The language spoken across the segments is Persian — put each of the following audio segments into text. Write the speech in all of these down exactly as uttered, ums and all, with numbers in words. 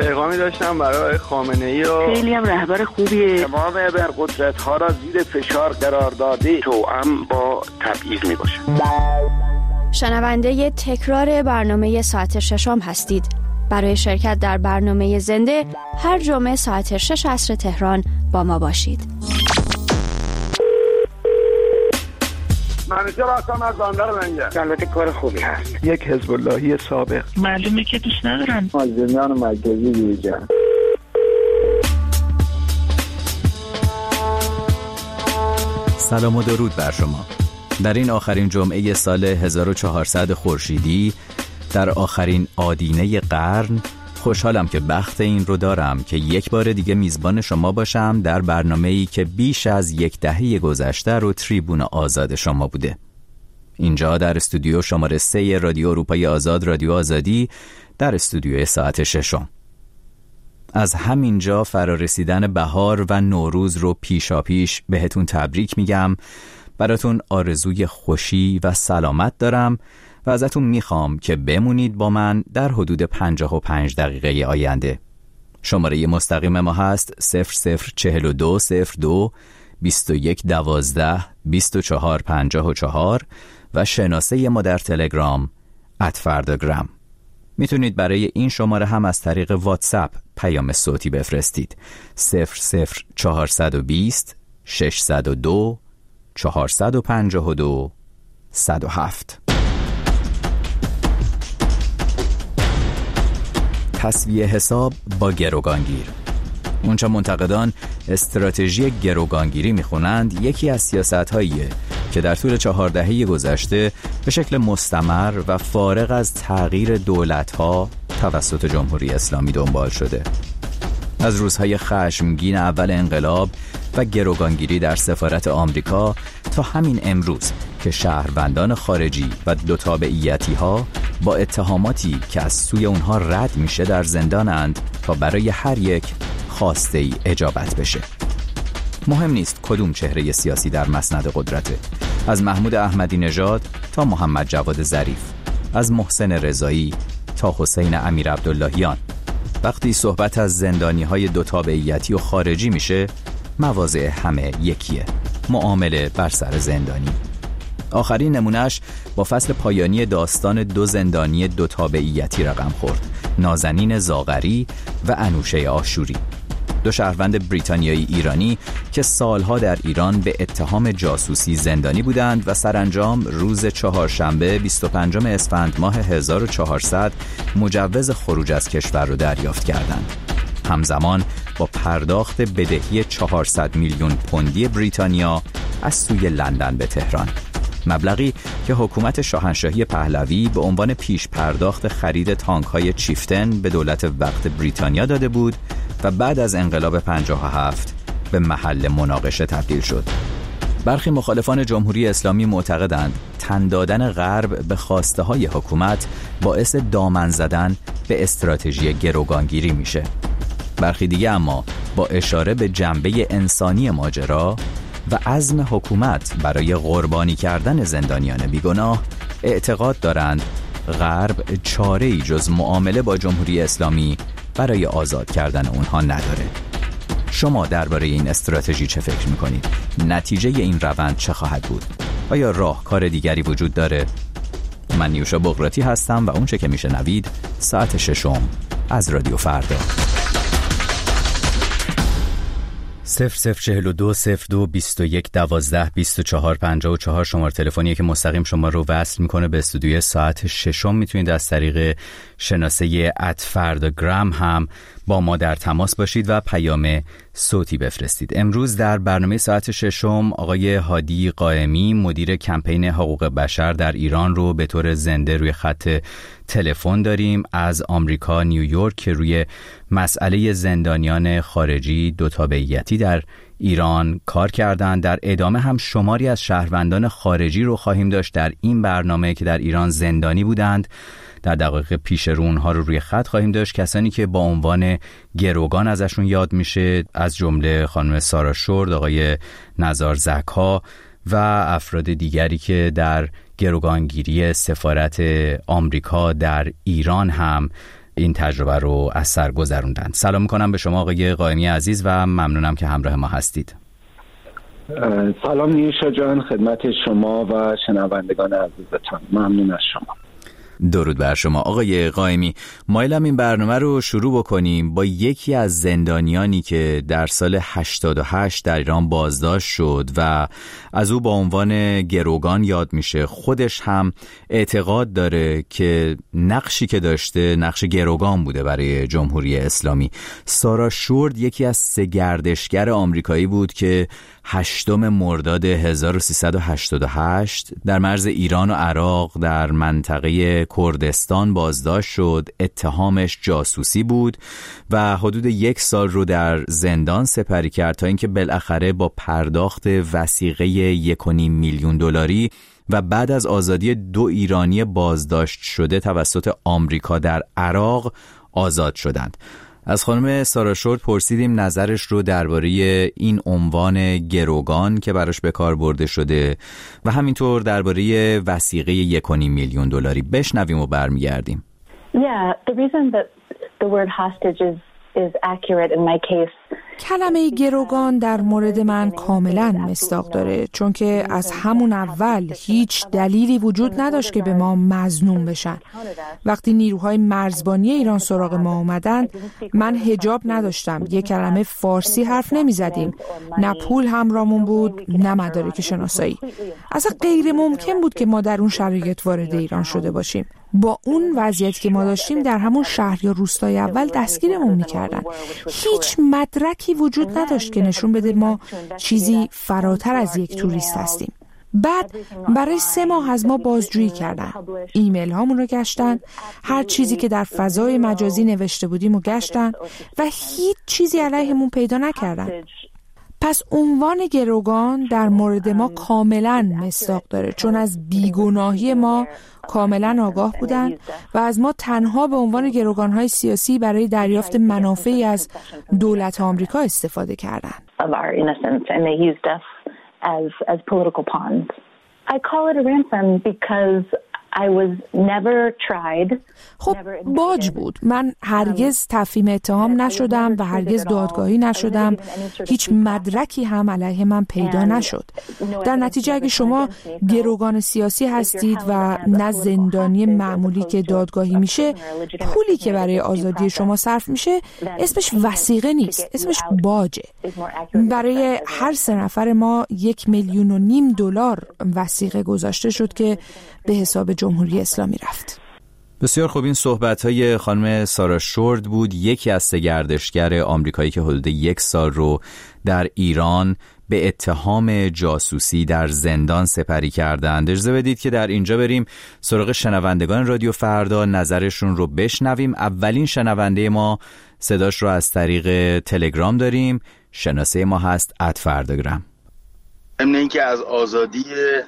پیغامی داشتم برای خامنه‌ای و خیلی هم رهبر خوبیه. تمام ابرقدرت‌ها را زیر فشار قرار داده توأم با تبعیض میباشه. شنونده تکرار برنامه ساعت ششم هستید. برای شرکت در برنامه زنده هر جمعه ساعت شش عصر تهران با ما باشید. منیجر هستم از بندر لنگه. البته کار خوبی هست. یک حزب اللهی سابق. معلومه که دوست ندارن. مازندران مرکزی دیجا. سلام و درود بر شما. در این آخرین جمعه سال هزار و چهارصد خورشیدی، در آخرین آدینه قرن، خوشحالم که بخت این رو دارم که یک بار دیگه میزبان شما باشم در برنامه‌ای که بیش از یک دهه گذشته رو تریبون آزاد شما بوده. اینجا در استودیو شماره سه رادیو اروپای آزاد، رادیو آزادی، در استودیوی ساعت ششم. از همینجا فرارسیدن بهار و نوروز رو پیشا پیش بهتون تبریک میگم. براتون آرزوی خوشی و سلامت دارم و ازتون میخوام که بمونید با من در حدود پنجاه و پنج دقیقه آینده. شماره مستقیم ما هست صفر صفر چهل و دو صفر دو بیست و یک دوازده بیست و چهار پنجاه و چهار و شناسه ما در تلگرام ات فرداگرام. میتونید برای این شماره هم از طریق واتساپ پیام صوتی بفرستید. صفر صفر چهارصد و بیست ششصد و دو چهارصد و پنجاه و دو صد و هفت. تسویه حساب با گروگانگیر. اونچه منتقدان استراتژی گروگانگیری میخونند یکی از سیاست‌هاییه که در طول چهار دهه گذشته به شکل مستمر و فارغ از تغییر دولت‌ها توسط جمهوری اسلامی دنبال شده. از روزهای خشمگین اول انقلاب و گروگانگیری در سفارت آمریکا تا همین امروز که شهروندان خارجی و دو تابعیتی ها با اتهاماتی که از سوی اونها رد میشه در زندانند تا برای هر یک خواسته ای اجابت بشه. مهم نیست کدوم چهره سیاسی در مسند قدرته، از محمود احمدی نژاد تا محمد جواد ظریف، از محسن رضایی تا حسین امیر عبداللهیان. وقتی صحبت از زندانی های دو تابعیتی و خارجی میشه، مواضع همه یکیه: معامله بر سر زندانی. آخرین نمونهش با فصل پایانی داستان دو زندانی دو تابعیتی رقم خورد: نازنین زاغری و انوشه آشوری، دو شهروند بریتانیایی ایرانی که سالها در ایران به اتهام جاسوسی زندانی بودند و سرانجام روز چهارشنبه بیست و پنجم اسفند ماه هزار و چهارصد مجوز خروج از کشور را دریافت کردند، همزمان با پرداخت بدهی چهارصد میلیون پوندی بریتانیا از سوی لندن به تهران، مبلغی که حکومت شاهنشاهی پهلوی به عنوان پیش پرداخت خرید تانک‌های چیفتن به دولت وقت بریتانیا داده بود و بعد از انقلاب پنجاه و هفت به محل مناقشه تبدیل شد. برخی مخالفان جمهوری اسلامی معتقدند تن دادن غرب به خواسته های حکومت باعث دامن زدن به استراتژی گروگانگیری میشه. برخی دیگه اما با اشاره به جنبه انسانی ماجرا و عزم حکومت برای قربانی کردن زندانیان بیگناه اعتقاد دارند غرب چاره‌ای جز معامله با جمهوری اسلامی برای آزاد کردن اونها نداره. شما درباره این استراتژی چه فکر میکنید؟ نتیجه این روند چه خواهد بود؟ آیا راهکار دیگری وجود داره؟ من نیوشا بغراتی هستم و اون چه که میشنوید ساعت ششم از رادیو فردا. صفر صفر چهل و دو صفر دو بیست و یک دوازده بیست و چهار پنجاه و چهار شماره تلفنیه که مستقیم شما رو وصل میکنه به استودیوی ساعت ششم. میتونید از طریق شناسه ات فرداگرام هم با ما در تماس باشید و پیام صوتی بفرستید. امروز در برنامه ساعت ششم آقای هادی قائمی، مدیر کمپین حقوق بشر در ایران رو به طور زنده روی خط تلفن داریم از آمریکا نیویورک که روی مسئله زندانیان خارجی دو تابعیتی در ایران کار کردن. در ادامه هم شماری از شهروندان خارجی رو خواهیم داشت در این برنامه که در ایران زندانی بودند. در دقایق پیش رو اونها رو روی خط خواهیم داشت، کسانی که با عنوان گروگان ازشون یاد میشه، از جمله خانم سارا شورد، آقای نزار زکا و افراد دیگری که در گروگانگیری سفارت آمریکا در ایران هم این تجربه رو از سر گذروندن. سلام میکنم به شما آقای قائمی عزیز و ممنونم که همراه ما هستید. سلام نیوشا جان، خدمت شما و شنوندگان عزیزتان. ممنون از شما. درود بر شما آقای قائمی. مایلم این برنامه رو شروع بکنیم با یکی از زندانیانی که در سال هشتاد و هشت در ایران بازداشت شد و از او با عنوان گروگان یاد میشه. خودش هم اعتقاد داره که نقشی که داشته نقش گروگان بوده برای جمهوری اسلامی. سارا شورد یکی از سه گردشگر آمریکایی بود که هشتم مرداد هزار و سیصد و هشتاد و هشت در مرز ایران و عراق در منطقه کردستان بازداشت شد. اتهامش جاسوسی بود و حدود یک سال رو در زندان سپری کرد تا اینکه بالاخره با پرداخت وثیقه یک و نیم میلیون دلاری و بعد از آزادی دو ایرانی بازداشت شده توسط آمریکا در عراق آزاد شدند. از خانم سارا شورد پرسیدیم نظرش رو درباره این عنوان گروگان که براش به کار برده شده و همینطور درباره وثیقه یک و نیم میلیون دلاری. بشنویم و برمیگردیم. Yeah, the reason that the word hostage is is accurate in my case. کلمه گروگان در مورد من کاملا مصداق داره، چون که از همون اول هیچ دلیلی وجود نداشت که به ما مظنون بشن. وقتی نیروهای مرزبانی ایران سراغ ما اومدن، من حجاب نداشتم، یک کلمه فارسی حرف نمی زدیم، نه پول همراهمون بود نه مدارک شناسایی. اصلا غیر ممکن بود که ما در اون شرایط وارد ایران شده باشیم. با اون وضعیت که ما داشتیم در همون شهر یا روستای اول دستگیرمون میکردن. هیچ مدرکی وجود نداشت که نشون بده ما چیزی فراتر از یک توریست هستیم. بعد برای سه ماه از ما بازجویی کردن. ایمیل هامون رو گشتن، هر چیزی که در فضای مجازی نوشته بودیم رو گشتن و هیچ چیزی علیهمون پیدا نکردن. پس عنوان گروگان در مورد ما کاملا مصداق داره، چون از بیگناهی ما کاملا آگاه بودن و از ما تنها به عنوان گروگان‌های سیاسی برای دریافت منافعی از دولت آمریکا استفاده کردن. I call it a ransom because I was never tried. خب باج بود. من هرگز تفهیم اتهام نشدم و هرگز دادگاهی نشدم. هیچ مدرکی هم علیه من پیدا نشد. در نتیجه اگه شما گروگان سیاسی هستید و نه زندانی معمولی که دادگاهی میشه، پولی که برای آزادی شما صرف میشه اسمش وثیقه نیست، اسمش باجه. برای هر سه نفر ما یک میلیون و نیم دلار وثیقه گذاشته شد که به حساب جمهوری اسلامی رفت. بسیار خوب. این صحبت‌های خانم سارا شورد بود، یکی از سه گردشگر آمریکایی که حدود یک سال رو در ایران به اتهام جاسوسی در زندان سپری کردند. اجازه بدید که در اینجا بریم سراغ شنوندگان رادیو فردا، نظرشون رو بشنویم. اولین شنونده ما صداش رو از طریق تلگرام داریم. شناسه ما هست ات فرداگرام. ضمن اینکه از آزادی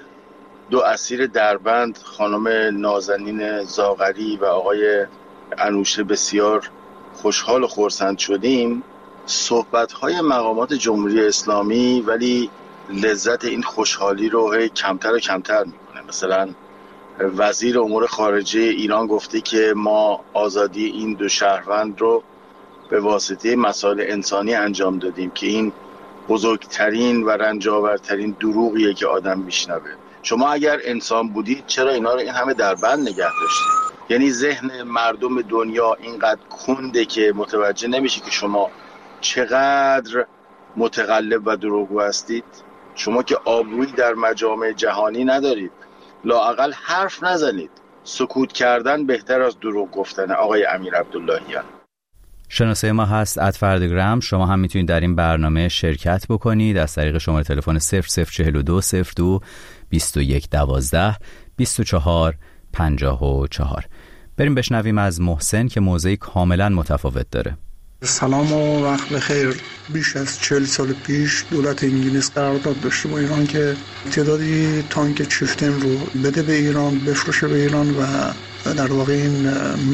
دو اسیر دربند خانم نازنین زاغری و آقای انوشه بسیار خوشحال و خرسند شدیم، صحبت‌های مقامات جمهوری اسلامی ولی لذت این خوشحالی رو کمتر و کمتر میکنه. مثلا وزیر امور خارجه ایران گفته که ما آزادی این دو شهروند رو به واسطه مسائل انسانی انجام دادیم که این بزرگترین و رنجاورترین دروغیه که آدم میشنوه. شما اگر انسان بودید چرا اینا رو این همه در بند نگه داشتید؟ یعنی ذهن مردم دنیا اینقدر کنده که متوجه نمیشه که شما چقدر متقلب و دروغگو هستید. شما که آبرویی در مجامع جهانی ندارید، لااقل حرف نزنید. سکوت کردن بهتر از دروغ گفتن. آقای امیر عبداللهیان. شناسه ما هست ات فرداگرام. شما هم میتونید در این برنامه شرکت بکنید از طریق شماره تلفن صفر صفر چهل و دو صفر دو بیست و یک دوازده بیست و چهار پنجاه و چهار. بریم بشنویم از محسن که موضعی کاملا متفاوت داره. سلام و وقت بخیر. بیش از چهل سال پیش دولت انگلیس قرارداد داشته با ایران که تعدادی تانک چیفتن رو بده به ایران، بفروشه به ایران و در واقع این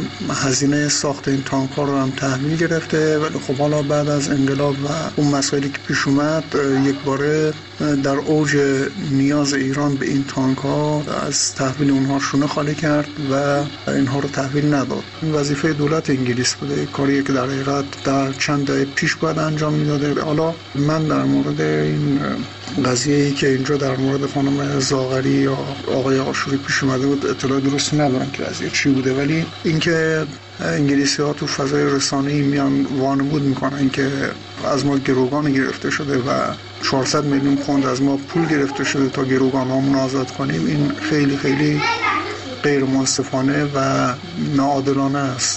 هزینه ساخت این تانک ها رو هم تحویل گرفته. ولی خب حالا بعد از انقلاب و اون مسائلی که پیش اومد یک باره در اوج نیاز ایران به این تانک ها از تحویل اونها شونه خالی کرد و اینها رو تحویل نداد. این وظیفه دولت انگلیس بوده، کاری که در حقیقت در چند دهه پیش باید انجام میداده. حالا من در مورد این قضیه‌ای که اینجا در مورد خانم زاغری یا آقای آشوری پیش اومده بود اطلاع درستی ندارم که قضیه چی بوده، ولی اینکه انگلیسی‌ها تو فضای رسانه‌ای میان وانمود میکنن که از ما گروگان گرفته شده و چهارصد میلیون پوند از ما پول گرفته شده تا گروگان‌هامون آزاد کنیم، این خیلی خیلی غیر منصفانه و ناعادلانه است.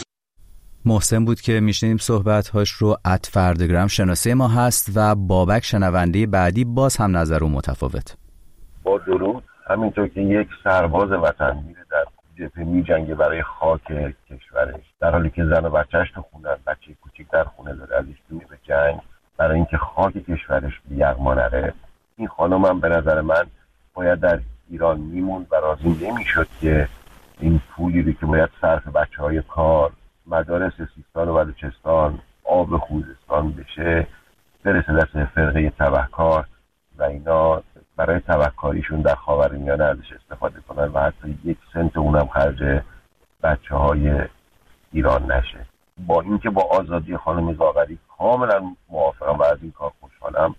محسن بود که میشنیم صحبت‌هاش رو. ات فردگرام شناسه ما هست و بابک شنونده بعدی باز هم نظر او متفاوت. با درود. همینطور که یک سرباز وطن میره در جبهه میجنگه برای خاک کشورش، در حالی که زن و بچهش تو خونه، بچه کوچیک در خونه داره، ازش دور به جنگ برای اینکه خاک کشورش به یغما نره. این خانم هم به نظر من باید در ایران میموند و راضی نمیشد که این پولی رو که باید صرف بچهای کار، مدارس سیستان و بلوچستان، آب خوزستان بشه، برسه دست فرقه تبهکار و اینا برای تبهکاریشون در خاورمیانه ازش استفاده کنن و حتی یک سنت اونم خرج بچه های ایران نشه. با اینکه با آزادی خانم زاغری کاملا موافقم و از این کار خوشحالم،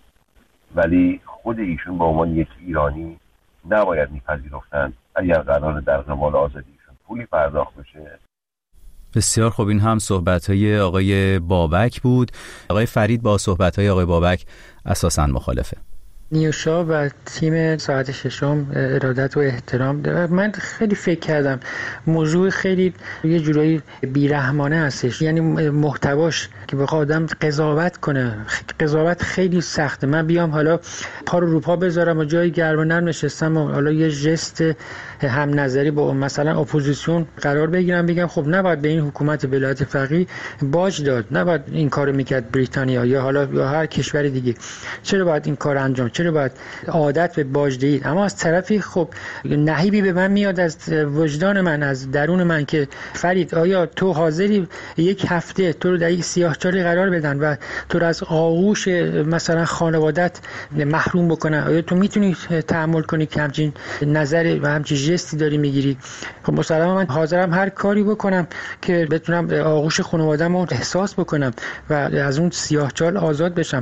ولی خود ایشون به عنوان یک ایرانی نباید میپذیرفتن اگر قرار در قبال آزادیشون پولی پرداخت بشه. بسیار خوب. این هم صحبت‌های آقای بابک بود. آقای فرید با صحبت‌های آقای بابک اساساً مخالفه. نیوشا و تیم ساعت ششم ارادت و احترام داره. من خیلی فکر کردم موضوع خیلی یه جورایی بیرحمانه هستش، یعنی محتواش که بخواد آدم قضاوت کنه، قضاوت خیلی سخته. من بیام حالا پا رو رو پا بذارم و جای گرم و نرم نشستم و حالا یه ژست هم نظری با مثلا اپوزیسیون قرار بگیرم، بگم خب نباید به این حکومت ولایت فقیه باج داد، نباید این کارو میکرد بریتانیا یا حالا یا هر کشور دیگه، چرا باید این کار انجام، چرا باید عادت به باج دهید. اما از طرفی خب نهیبی به من میاد از وجدان من، از درون من که فرید آیا تو حاضری یک هفته تو رو در یک سیاهچالی قرار بدن و تو رو از آغوش مثلا خانوادت محروم بکنن؟ آیا تو میتونی تحمل کنی که همچین نظر و همچین ژستی داری میگیری؟ خب مسلما من حاضرم هر کاری بکنم که بتونم آغوش خانواده‌مو احساس بکنم و از اون سیاهچال آزاد بشم.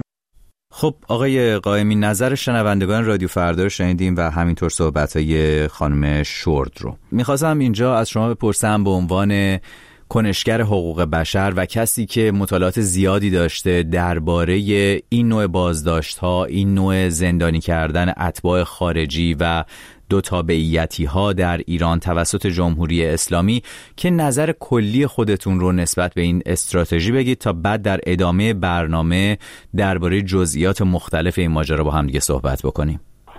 خب آقای قائمی، نظر شنوندگان رادیو فردا رو شنیدیم و همینطور صحبت‌های خانم شورد رو. می‌خواستم اینجا از شما بپرسم به عنوان کنشگر حقوق بشر و کسی که مطالعات زیادی داشته درباره این نوع بازداشت‌ها، این نوع زندانی کردن اتباع خارجی و دو تابعیتی ها در ایران توسط جمهوری اسلامی، که نظر کلی خودتون رو نسبت به این استراتژی بگید تا بعد در ادامه برنامه درباره جزئیات مختلف این ماجرا با هم دیگه صحبت بکنیم.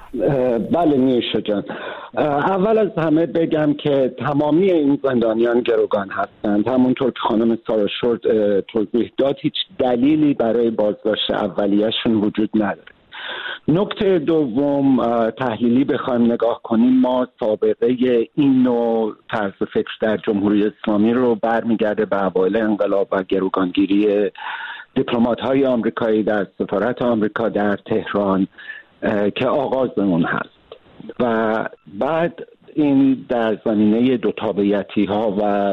بله نیوشا جان، اول از همه بگم که تمامی این زندانیان گروگان هستند. همونطور که خانم سارا شورد توضیح داد، هیچ دلیلی برای بازداشت اولیه‌شون وجود نداره. نکته دوم، تحلیلی بخوایم نگاه کنیم، ما سابقه این نوع طرز فکر در جمهوری اسلامی رو برمیگرده به اوایل انقلاب و گروگانگیری دیپلمات‌های آمریکایی در سفارت آمریکا در تهران که آغاز اون هست و بعد این در زمینه دو تابعیتی ها و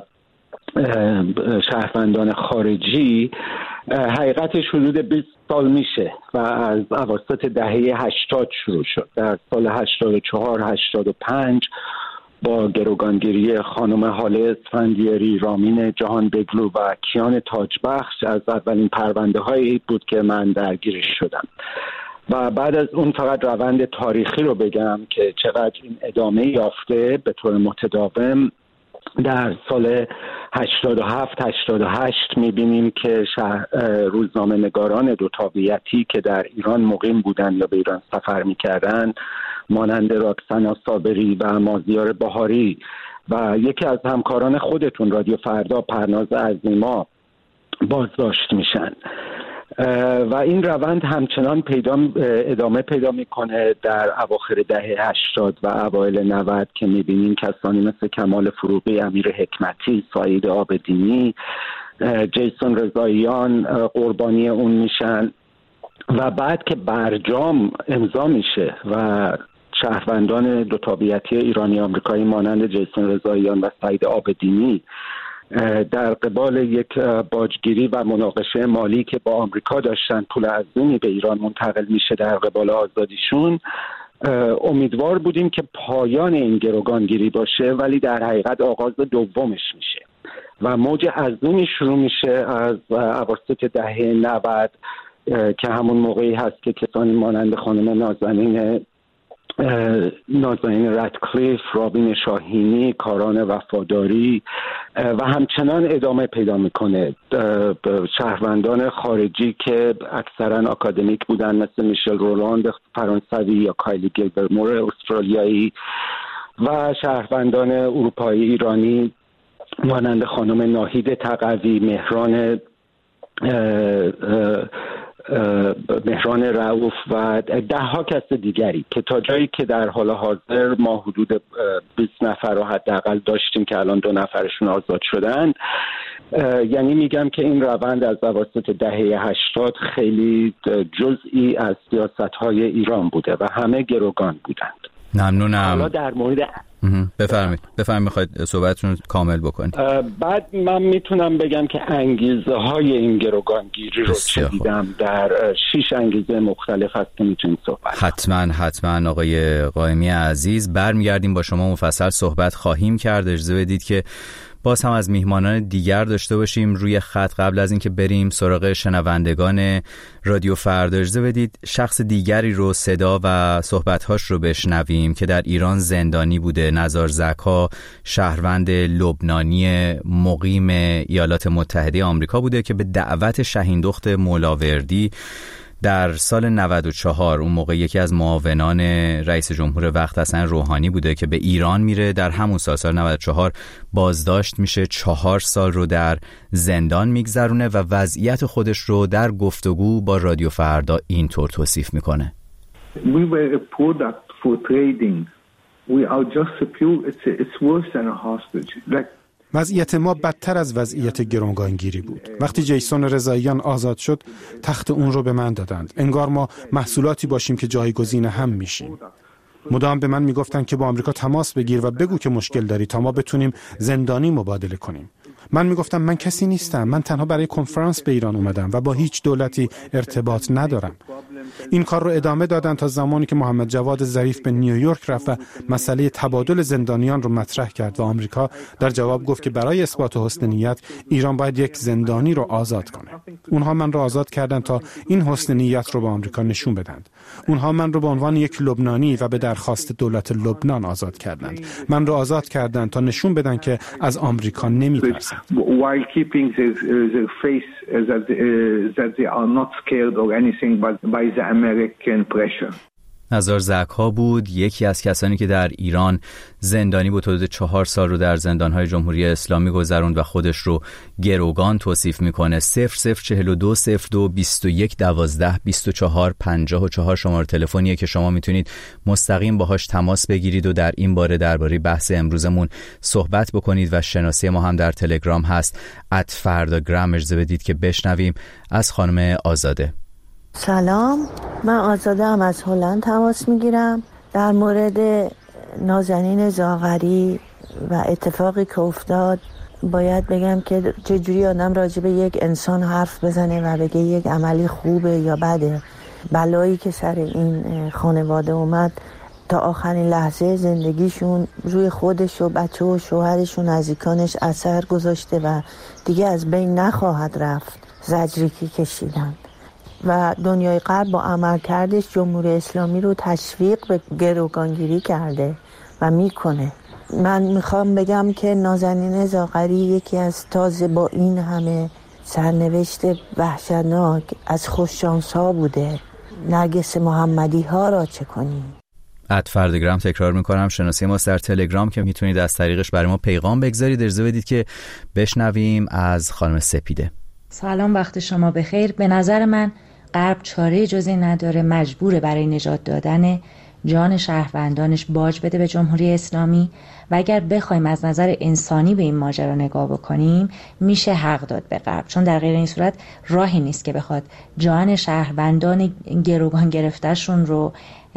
شهروندان خارجی حقیقتش حدود بیست سال میشه و از اواسط دهه هشتاد شروع شد. در سال هشتاد و چهار هشتاد و پنج با گروگانگیری خانم هاله اسفندیاری، رامین جهانبگلو و کیان تاجبخش از اولین پرونده هایی بود که من درگیرش شدم و بعد از اون فقط روند تاریخی رو بگم که چقدر این ادامه یافته به طور متداوم. در سال هشتاد و هفت هشتاد و هشت میبینیم که روزنامه نگاران دو تابعیتی که در ایران مقیم بودن یا به ایران سفر میکردن، مانند راکسنا صابری و مازیار بهاری و یکی از همکاران خودتون رادیو فردا پرناز عظیما بازداشت میشن. و این روند همچنان پیدا ادامه پیدا میکنه در اواخر دهه هشتاد و اوایل نود که میبینیم کسانی مثل کمال فروغی، امیر حکمتی، سعید آبدینی، جیسون رضاییان قربانی اون میشن و بعد که برجام امضا میشه و شهروندان دو تابعیتی ایرانی آمریکایی مانند جیسون رضاییان و سعید آبدینی در قبال یک باجگیری و مناقشه مالی که با آمریکا داشتن پول عظیمی به ایران منتقل میشه در قبال آزادیشون، امیدوار بودیم که پایان این گروگانگیری باشه، ولی در حقیقت آغاز دومش میشه و موج عظیمی شروع میشه از اواسط دهه نود که همون موقعی هست که کسانی مانند خانم نازنین نازنین رادکلیف، رابین شاهینی، کاران وفاداری و همچنان ادامه پیدا میکنه شهروندان خارجی که اکثرا آکادمیک بودن مثل میشل رولاند فرانسوی یا کایلی گیلبرمور استرالیایی و شهروندان اروپایی ایرانی مانند خانم ناهید تقوی، مهران مهران رؤوف و ده ها کس دیگری که تا جایی که در حال حاضر ما حدود بیست نفر رو حداقل داشتیم که الان دو نفرشون آزاد شدن. یعنی میگم که این روند از اواسط دهه هشتاد خیلی جزئی از سیاست‌های ایران بوده و همه گروگان بودند. ممنونم. حالا در مورد بفرمایید بفرمایید میخواید صحبتتون کامل بکنید. بعد من میتونم بگم که انگیزه های این گروگانگیری رو چیدم در شش انگیزه مختلف هست که میتونیم صحبت. حتما حتما آقای قائمی عزیز، برمیگردیم با شما مفصل صحبت خواهیم کرد. اجازه بدید که باز هم از میهمانان دیگر داشته باشیم روی خط. قبل از اینکه بریم سراغ شنوندگان رادیو فردا، اجازه بدید شخص دیگری رو صدا و صحبت‌هاش رو بشنویم که در ایران زندانی بوده. نزار زکا شهروند لبنانی مقیم ایالات متحده آمریکا بوده که به دعوت شهیندخت مولاوردی در سال نود و چهار، اون موقع یکی از معاونان رئیس جمهور وقت حسن روحانی بوده که به ایران میره. در همون سال سال نود و چهار بازداشت میشه، چهار سال رو در زندان میگذرونه و وضعیت خودش رو در گفتگو با رادیو فردا اینطور توصیف میکنه. We were a product for trading. We are just a pure, it's, it's worse than a hostage. Like وضعیت ما بدتر از وضعیت گروگانگیری بود. وقتی جیسون رضاییان آزاد شد، تخت اون رو به من دادند. انگار ما محصولاتی باشیم که جایگزین هم میشیم. مدام به من میگفتن که با آمریکا تماس بگیر و بگو که مشکل داری تا ما بتونیم زندانی مبادله کنیم. من میگفتم من کسی نیستم، من تنها برای کنفرانس به ایران اومدم و با هیچ دولتی ارتباط ندارم. این کار رو ادامه دادن تا زمانی که محمد جواد ظریف به نیویورک رفت و مسئله تبادل زندانیان رو مطرح کرد و آمریکا در جواب گفت که برای اثبات حسن نیت ایران باید یک زندانی رو آزاد کنه. اونها من رو آزاد کردن تا این حسن نیت رو به آمریکا نشون بدن. اونها من رو به عنوان یک لبنانی و به درخواست دولت لبنان آزاد کردند. من رو آزاد کردن تا نشون بدن که از آمریکا نمی‌ترسن. While keeping their, their face that, uh, that they are not scared or anything but by the American pressure. نزار زکا بود، یکی از کسانی که در ایران زندانی بود. حدود چهار سال رو در زندانهای جمهوری اسلامی گذروند و خودش رو گروگان توصیف میکنه. صفر صفر چهل و دو صفر دو بیست و یک دوازده بیست و چهار پنجاه و چهار شماره تلفنیه که شما میتونید مستقیم باهاش تماس بگیرید و در این باره درباره بحث امروزمون صحبت بکنید. و شناسی ما هم در تلگرام هست ات فرداگرام. اجازه بدید که بشنویم از خانم آزاده. سلام، من آزاده هم از هلند تماس میگیرم در مورد نازنین زاغری و اتفاقی که افتاد. باید بگم که چجوری آدم راجع به یک انسان حرف بزنه و بگه یک عملی خوبه یا بده. بلایی که سر این خانواده اومد تا آخرین لحظه زندگیشون روی خودش و بچه و شوهرش و نزدیکانش اثر گذاشته و دیگه از بین نخواهد رفت. زجری که کشیدن و دنیای غرب با عملکردش جمهوری اسلامی رو تشویق به گروگانگیری کرده و میکنه. من میخوام بگم که نازنین زاغری یکی از تازه با این همه سرنوشت وحشتناک از خوششانس ها بوده. نرگس محمدی ها را چه کنیم؟ ات فرداگرام تکرار میکنم، شناسی ما در تلگرام که میتونید از طریقش برای ما پیغام بگذارید. اجازه بدید که بشنویم از خانم سپیده. سلام، وقت شما بخیر. به نظر من غرب چاره جزی نداره، مجبوره برای نجات دادن جان شهروندانش باج بده به جمهوری اسلامی و اگر بخوایم از نظر انسانی به این ماجرا نگاه بکنیم میشه حق داد به غرب، چون در غیر این صورت راهی نیست که بخواد جان شهروندان گروگان گرفتهشون رو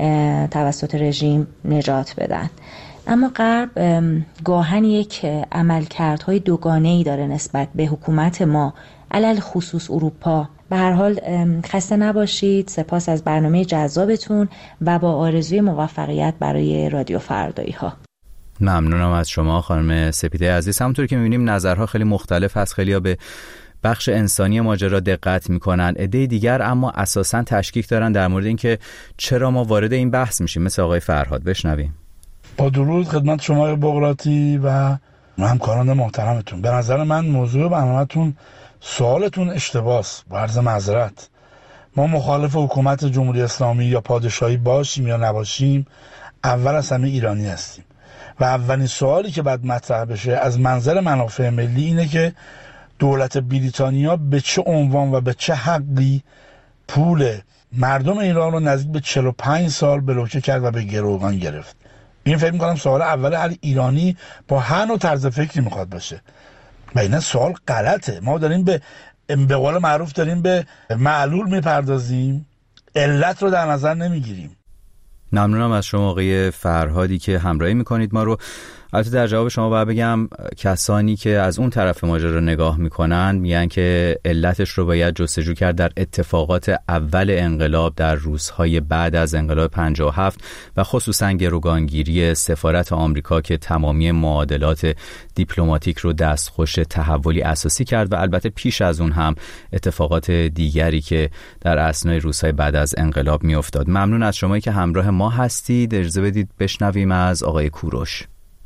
توسط رژیم نجات بدن. اما غرب گاهن یک عملکردهای دوگانه‌ای داره نسبت به حکومت ما، علل خصوص اروپا. به هر حال خسته نباشید، سپاس از برنامه جذابتون و با آرزوی موفقیت برای رادیو فردایی ها. ممنونم از شما خانم سپیده عزیز. همونطور که می‌بینیم نظرها خیلی مختلف هست، خیلی‌ها به بخش انسانی ماجرا دقت میکنن، عده دیگر اما اساساً تشکیک دارن در مورد اینکه چرا ما وارد این بحث میشیم، مثل آقای فرهاد. بشنویم. با درود خدمت شما بغراتی و همکاران محترمتون. به نظر من موضوع برنامه‌تون سوالتون اشتباهه. با عرض معذرت، ما مخالف حکومت جمهوری اسلامی یا پادشاهی باشیم یا نباشیم، اول از همه ایرانی هستیم و اولین سوالی که باید مطرح بشه از منظر منافع ملی اینه که دولت بریتانیا به چه عنوان و به چه حقی پول مردم ایران رو نزدیک به چهل و پنج سال بلوکه کرد و به گروگان گرفت. این فکر می‌کنم سوال اول هر ایرانی با هر نوع طرز فکری میخواد باشه و این سوال غلطه. ما داریم به به قول معروف داریم به معلول میپردازیم، علت رو در نظر نمیگیریم. ممنونم از شما آقای فرهادی که همراهی میکنید ما رو. البته در جواب شما باید بگم کسانی که از اون طرف ماجرا رو نگاه میکنن میگن که علتش رو باید جستجو کرد در اتفاقات اول انقلاب، در روزهای بعد از انقلاب پنجاه و هفت و خصوصا گروگانگیری سفارت آمریکا که تمامی معادلات دیپلماتیک رو دستخوش تحولی اساسی کرد و البته پیش از اون هم اتفاقات دیگری که در اثنای روزهای بعد از انقلاب میافتاد. ممنون از شمایی که همراه ما هستید. اجازه بدید بشنویم از آقای کوروش.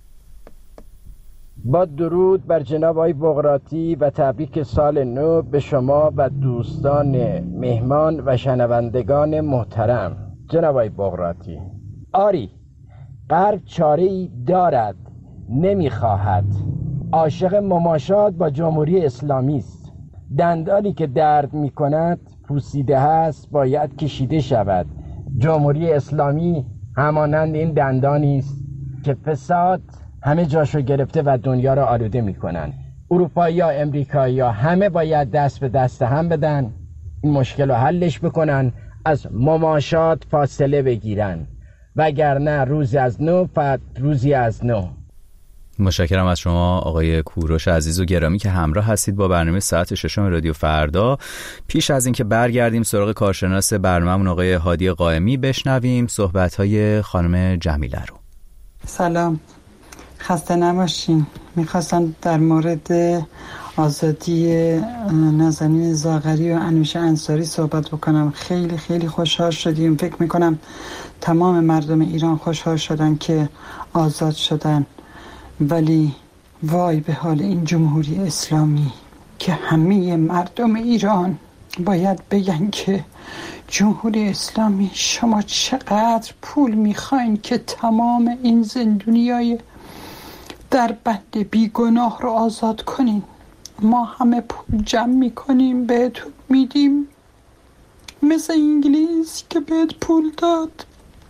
با درود بر جناب آقای بغراتی و تبریک سال نو به شما و دوستان مهمان و شنوندگان محترم. جناب آقای بغراتی، آری غرب چاره‌ای دارد، نمیخواهد، عاشق مماشات با جمهوری اسلامی است. دندانی که درد میکند پوسیده هست، باید کشیده شود. جمهوری اسلامی همانند این دندانی است که فساد همه جاشو گرفته و دنیا رو آلوده میکنن. اروپایی یا امریکایی یا همه باید دست به دست هم بدن، این مشکل رو حلش بکنن، از مماشات فاصله بگیرن، وگرنه روزی از نو فقط روزی از نو. متشکرم از شما آقای کوروش عزیز و گرامی که همراه هستید با برنامه ساعت ششم رادیو فردا. پیش از اینکه برگردیم سراغ کارشناس برنامه‌مون آقای هادی قائمی، بشنویم صحبت‌های خانم جمیله رو. سلام، خسته نباشین. میخواستم در مورد آزادی نازنین زاغری و انوشه انصاری صحبت بکنم. خیلی خیلی خوشحال شدیم. فکر میکنم تمام مردم ایران خوشحال شدن که آزاد شدن، ولی وای به حال این جمهوری اسلامی که همه مردم ایران باید بگن که جمهوری اسلامی شما چقدر پول میخواین که تمام این زندونیای در بند بیگناه رو آزاد کنین. ما همه پول جمع میکنیم بهتون میدیم، مثل انگلیس که بهت پول داد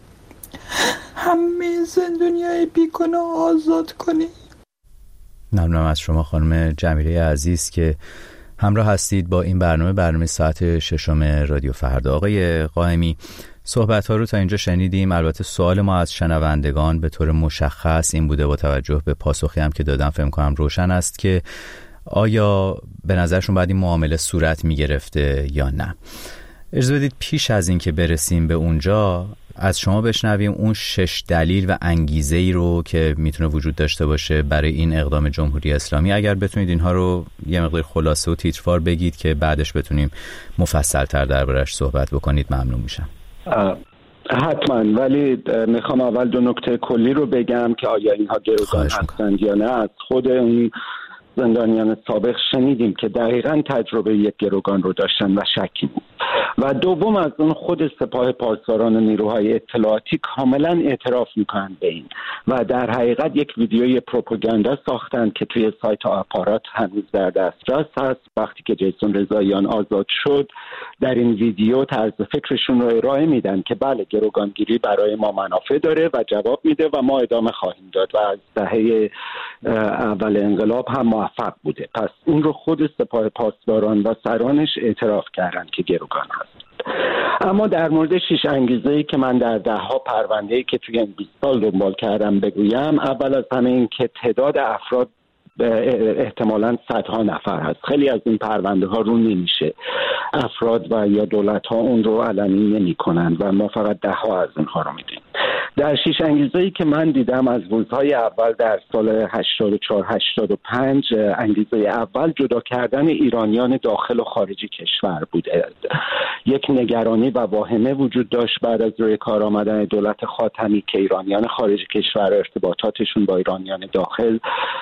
همه زندونیای بیگناه آزاد کنین. ممنونم از شما خانم جمیله عزیز که همراه هستید با این برنامه برنامه ساعت ششم رادیو فردا. آقای قائمی، صحبت ها رو تا اینجا شنیدیم. البته سوال ما از شنوندگان به طور مشخص این بوده، با توجه به پاسخی هم که دادم فهم کنم روشن است، که آیا به نظرشون باید این معامله صورت می گرفته یا نه. اجازه بدید پیش از این که برسیم به اونجا از شما بشنویم اون شش دلیل و انگیزه ای رو که میتونه وجود داشته باشه برای این اقدام جمهوری اسلامی. اگر بتونید اینها رو یه مقدار خلاصه و تیتروار بگید که بعدش بتونیم مفصل تر دربارش صحبت بکنید، ممنون میشم. حتما، ولی میخوام اول دو نکته کلی رو بگم که آیا اینها گروگان هستند یا نه. از خود اون زندانیان سابق شنیدیم که دقیقاً تجربه یک گروگان رو داشتن و شکی بود. و دوم از اون خود سپاه پاسداران و نیروهای اطلاعاتی کاملا اعتراف میکنن به این و در حقیقت یک ویدیوی پروپاگاندا ساختن که توی سایت آپارات هنوز در دسترس هست. وقتی که جیسون رضاییان آزاد شد در این ویدیو طرز فکرشون رو ارائه میدن که بله گروگانگیری برای ما منافع داره و جواب میده و ما ادامه خواهیم داد و از دهه اول انقلاب هم موفق بوده. پس این رو خود سپاه پاسداران و سرانش اعتراف کردن که گروگان هست. اما در مورد شش انگیزه‌ای که من در ده ها پرونده‌ای که توی این بیست سال دنبال کردم بگویم، اول از همه این که تعداد افراد احتمالاً صدها نفر هست. خیلی از این پرونده ها رو نمیشه، افراد و یا دولت ها اون رو علنی نمی کنند و ما فقط ده ها از اینها رو میدیم. در شش انگیزه‌ای که من دیدم از روزهای اول در سال هشتاد و چهار هشتاد و پنج، انگیزه اول جدا کردن ایرانیان داخل و خارج کشور بوده. یک نگرانی و واهمه وجود داشت بعد از روی کار آمدن دولت خاتمی که ایرانیان خارج کشور ارتباطاتشون با ایرانیان داخل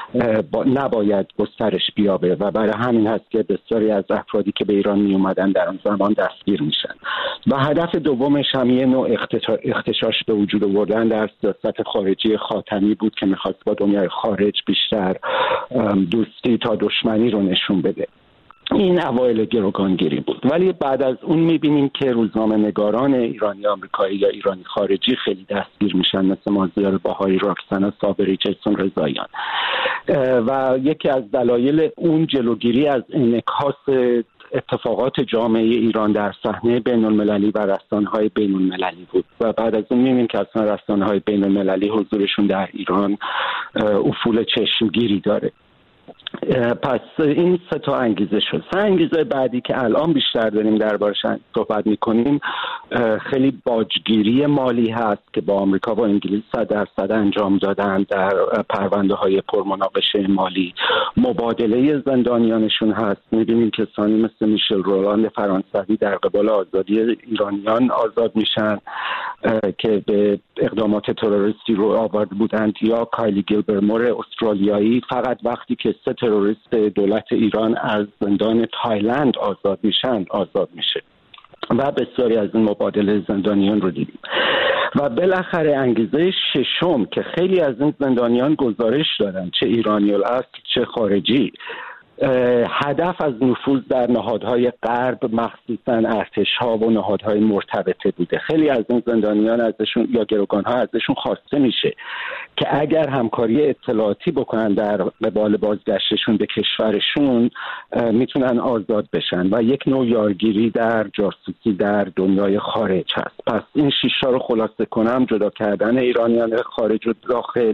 نباید گسترش بیابه و برای همین هست که بسیاری از افرادی که به ایران می اومدن در آن زمان دستگیر میشن. و هدف دومش هم یه نوع اختشاش به وجود آوردن در سیاست خارجی خاتمی بود که میخواست با دنیای خارج بیشتر دوستی تا دشمنی رو نشون بده. این اوایل گروگانگیری بود، ولی بعد از اون میبینیم که روزنامه نگاران ایرانی آمریکایی یا ایرانی خارجی خیلی دستگیر میشن، مثل مازیار باهایی، راکسنا صابری، جیسون رضاییان. و یکی از دلایل اون جلوگیری از انعکاس اتفاقات جامعه ایران در صحنه بین المللی و رسانه‌های بین المللی بود و بعد از اون می‌بینیم که اصلا رسانه‌های بین المللی حضورشون در ایران افول چشمگیری داره. پس این سه تا انگیزه شد. سه انگیزه بعدی که الان بیشتر داریم دربارش صحبت میکنیم خیلی باجگیری مالی هست که با آمریکا و انگلیس صد درصد انجام دادن در پرونده های پرمناقشه مالی. مبادله زندانیانشون هست. میبینیم کسانی مثل میشل رولاند فرانسوی در قبال آزادی ایرانیان آزاد میشن که به اقدامات تروریستی رو آورده بودند، یا کایلی گیلبرمور استرالیایی فقط وقتی که سه تروریست دولت ایران از زندان تایلند آزاد میشن آزاد میشه و بسیاری از این مبادله زندانیان رو دیدیم. و بالاخره انگیزه ششم که خیلی از این زندانیان گزارش دادن، چه ایرانی الاصل چه خارجی، هدف از نفوذ در نهادهای غرب مخصوصا ارتش‌ها و نهادهای مرتبطه بوده. خیلی از این زندانیان ازشون یا گروگان‌ها ازشون خواسته میشه که اگر همکاری اطلاعاتی بکنن در قبال بازگشتشون به کشورشون میتونن آزاد بشن و یک نوع یارگیری در جاسوسی در دنیای خارج هست. پس این شش تا رو خلاصه کنم: جدا کردن ایرانیان خارج و داخل،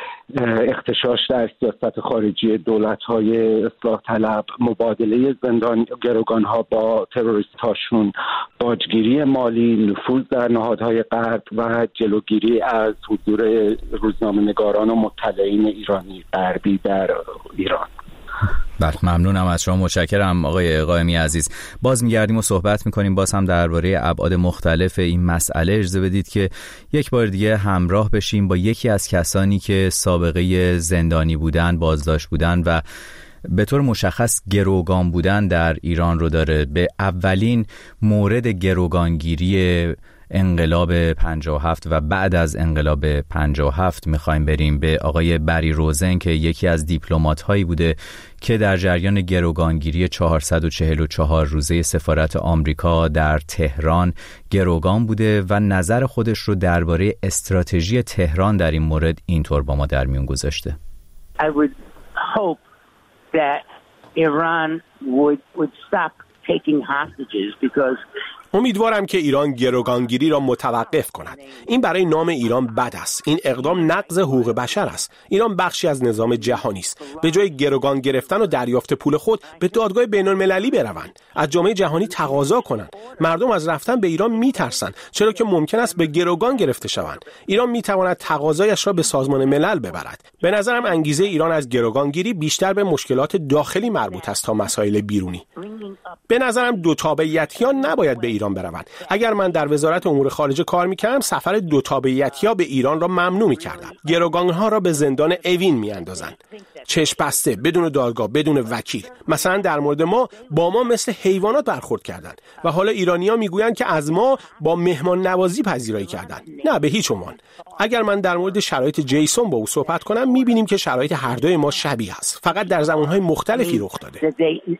اختشاش در سیاست خارجی دولت‌های اصلاح طلب، مبادله زندان گروگان‌ها با تروریست‌هاشون، باجگیری مالی، نفوذ در نهادهای غرب و جلوگیری از حضور روزنامه‌نگاران و مطلعین ایرانی غربی در ایران. بله، ممنونم از شما، متشکرم آقای قائمی عزیز. باز میگردیم و صحبت میکنیم باز هم درباره ابعاد مختلف این مسئله. اجازه بدید که یک بار دیگه همراه بشیم با یکی از کسانی که سابقه زندانی بودن، بازداشت بودن و به طور مشخص گروگان بودن در ایران رو داره. به اولین مورد گروگانگیری انقلاب پنجاه و هفت و بعد از انقلاب پنجاه و هفت میخوایم بریم، به آقای بری روزن که یکی از دیپلمات هایی بوده که در جریان گروگانگیری چهارصد و چهل و چهار روزه سفارت آمریکا در تهران گروگان بوده و نظر خودش رو درباره استراتژی تهران در این مورد اینطور با ما در میون گذاشته. I would hope that Iran would would stop taking hostages because امیدوارم که ایران گروگانگیری را متوقف کند. این برای نام ایران بد است. این اقدام نقض حقوق بشر است. ایران بخشی از نظام جهانی است. به جای گروگان گرفتن و دریافت پول خود به دادگاه بین‌المللی بروند. از جامعه جهانی تقاضا کنند. مردم از رفتن به ایران میترسند، چرا که ممکن است به گروگان گرفته شوند. ایران میتواند تقاضایش را به سازمان ملل ببرد. به نظرم انگیزه ایران از گروگانگیری بیشتر به مشکلات داخلی مربوط است تا مسائل بیرونی. به نظرم دو تابعیتیان نباید به ایران بروند. اگر من در وزارت امور خارجه کار میکردم، سفر دو تابعیتی‌ها به ایران را ممنوع میکردم. گروگان‌ها را به زندان اوین میاندازند. چشم بسته، بدون دادگاه، بدون وکیل. مثلا در مورد ما با ما مثل حیوانات برخورد کردند و حالا ایرانی‌ها میگویند که از ما با مهمان نوازی پذیرایی کردند. نه، به هیچ عنوان. اگر من در مورد شرایط جیسون با او صحبت کنم می‌بینیم که شرایط هر دوی ما شبیه است، فقط در زمان‌های مختلفی رخ داده.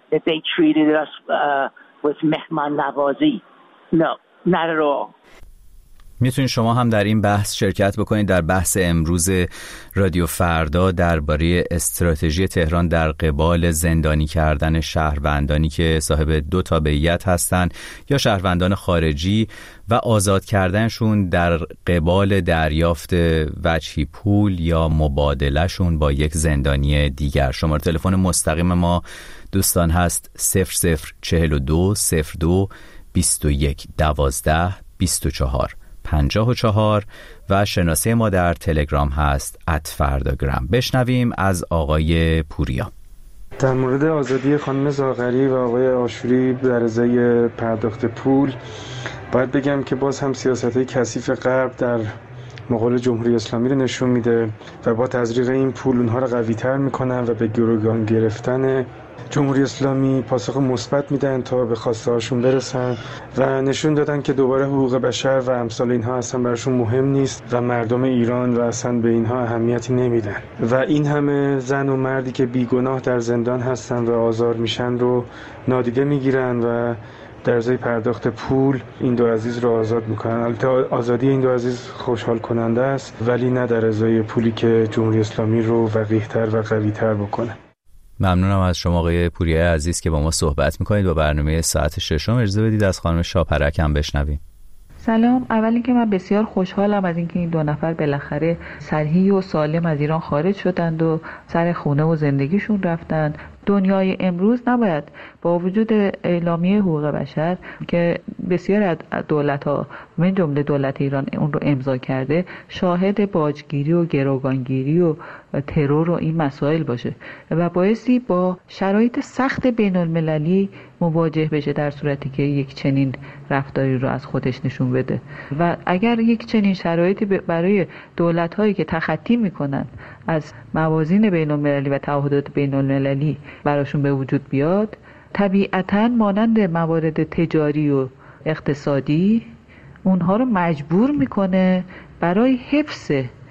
مهمان نوازی. No, not at all. میتونید شما هم در این بحث شرکت بکنید در بحث امروز رادیو فردا درباره استراتژی تهران در قبال زندانی کردن شهروندانی که صاحب دو تابعیت هستند یا شهروندان خارجی و آزاد کردنشون در قبال دریافت وجهی پول یا مبادلهشون با یک زندانی دیگر. شماره تلفن مستقیم ما دوستان هست صفر صفر چهل و دو صفر دو بیست و یک دوازده بیست و چهار پنجاه و چهار و شناسه ما در تلگرام هست ات فرداگرام. بشنویم از آقای پوریا. در مورد آزادی خانم زاغری و آقای آشوری در ازای پرداخت پول باید بگم که باز هم سیاست‌های کثیف غرب در مقابل جمهوری اسلامی رو نشون میده و با تزریق این پول اونها رو قوی‌تر میکنن و به گروگان گرفتن جمهوری اسلامی پاسخ مثبت میدن تا به خواسته هاشون برسن و نشون دادن که دوباره حقوق بشر و امثال اینها اصلا براشون مهم نیست و مردم ایران و اصلا به اینها اهمیتی نمیدن و این همه زن و مردی که بیگناه در زندان هستن و آزار میشن رو نادیده میگیرن و در ازای پرداخت پول این دو عزیز رو آزاد میکنن. البته آزادی این دو عزیز خوشحال کننده است ولی نه در ازای پولی که جمهوری اسلامی رو وقیح‌تر و قوی‌تر بکنه. ممنونم از شما آقای پوریای عزیز که با ما صحبت میکنید. با برنامه ساعت ششم اجازه بدید از خانم شاپرک هم بشنویم. سلام. اول اینکه من بسیار خوشحالم از اینکه این دو نفر بالاخره صحیح و سالم از ایران خارج شدند و سر خونه و زندگیشون رفتند. دنیای امروز نباید با وجود اعلامیه حقوق بشر که بسیار از دولت‌ها من جمله دولت ایران اون رو امضا کرده شاهد باجگیری و گروگانگیری و ترور و این مسائل باشه و بایستی با شرایط سخت بین المللی مواجه بشه در صورتی که یک چنین رفتاری رو از خودش نشون بده و اگر یک چنین شرایطی برای دولت‌هایی که تخطی میکنن از موازین بین المللی و تعهدات بین المللی براشون به وجود بیاد طبیعتاً مانند موارد تجاری و اقتصادی اونها رو مجبور میکنه برای حفظ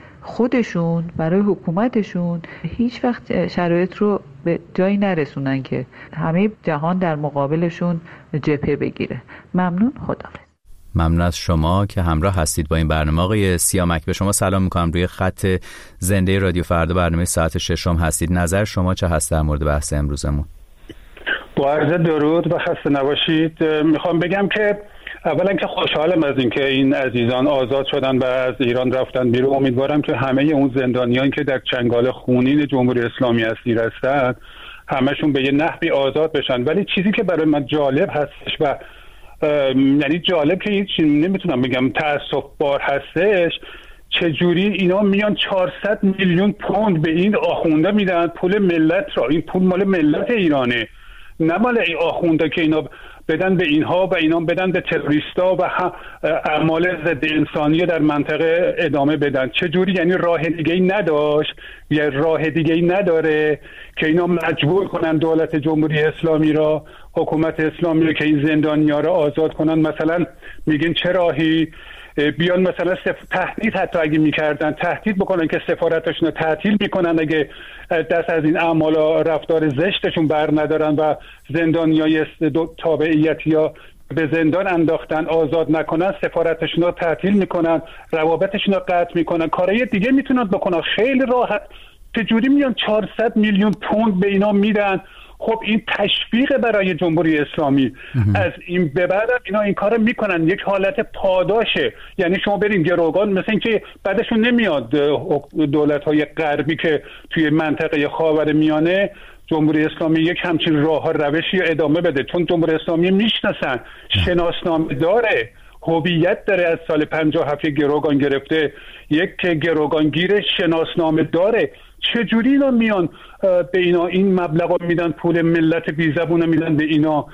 خودشون برای حکومتشون هیچ وقت شرایط رو به جایی نرسونن که همه جهان در مقابلشون جبهه بگیره. ممنون. خداحافظ. ممنون از شما که همراه هستید با این برنامه. آقای سیامک به شما سلام میکنم. روی خط زنده رادیو فردا برنامه ساعت ششم هستید. نظر شما چه هست در مورد بحث امروزمون؟ با عرض درود و خسته نباشید. میخوام بگم که اولا که خوشحالم از اینکه این عزیزان آزاد شدن و از ایران رفتن بیرون. امیدوارم که همه اون زندانیان که در چنگال خونین جمهوری اسلامی اسیر هستند همشون به یه نحوی آزاد بشن. ولی چیزی که برای من جالب هستش و یعنی جالب که هیچ نمیتونم بگم تأسف بار هستش چجوری اینا میان چهارصد میلیون پوند به این آخونده میدن پول ملت را. این پول مال ملت ایرانه نه مال این آخونده که اینا بدن به اینها و اینا بدن به تروریستا و اعمال ضد انسانی در منطقه ادامه بدن. چجوری؟ یعنی راه دیگه‌ای نداشت یا راه دیگه‌ای نداره که اینا مجبور کنن دولت جمهوری اسلامی را حکومت اسلامی را که این زندانی‌ها را آزاد کنن. مثلا میگین چه راهی بیان مثلا سف... تهدید حتی اگه میکردن تهدید بکنن که سفارتشون رو تعطیل میکنن اگه دست از این اعمال رفتار زشتشون بر ندارن و زندانیای تابعیتی یا به زندان انداختن آزاد نکنن سفارتشون رو تعطیل میکنن روابطشون رو قطع میکنن. کارهای دیگه میتونن بکنن خیلی راحت. چجوری میان چهارصد میلیون پوند به اینا میدن؟ خب این تشویق برای جمهوری اسلامی. از این به بعد اینا این کارو میکنن یک حالت پاداشه. یعنی شما برین گروگان مثل این که بعدشون نمیاد دولت‌های غربی که توی منطقه خاورمیانه جمهوری اسلامی یک همچین راه ها روشی ادامه بده چون جمهوری اسلامی میشناسن شناسنامه داره هویت داره از سال پنجاه و هفت گروگان گرفته یک گروگانگیر شناسنامه داره. چجوری اینا میان به اینا این مبلغ رو میدن، پول ملت بی زبون میدن به اینا.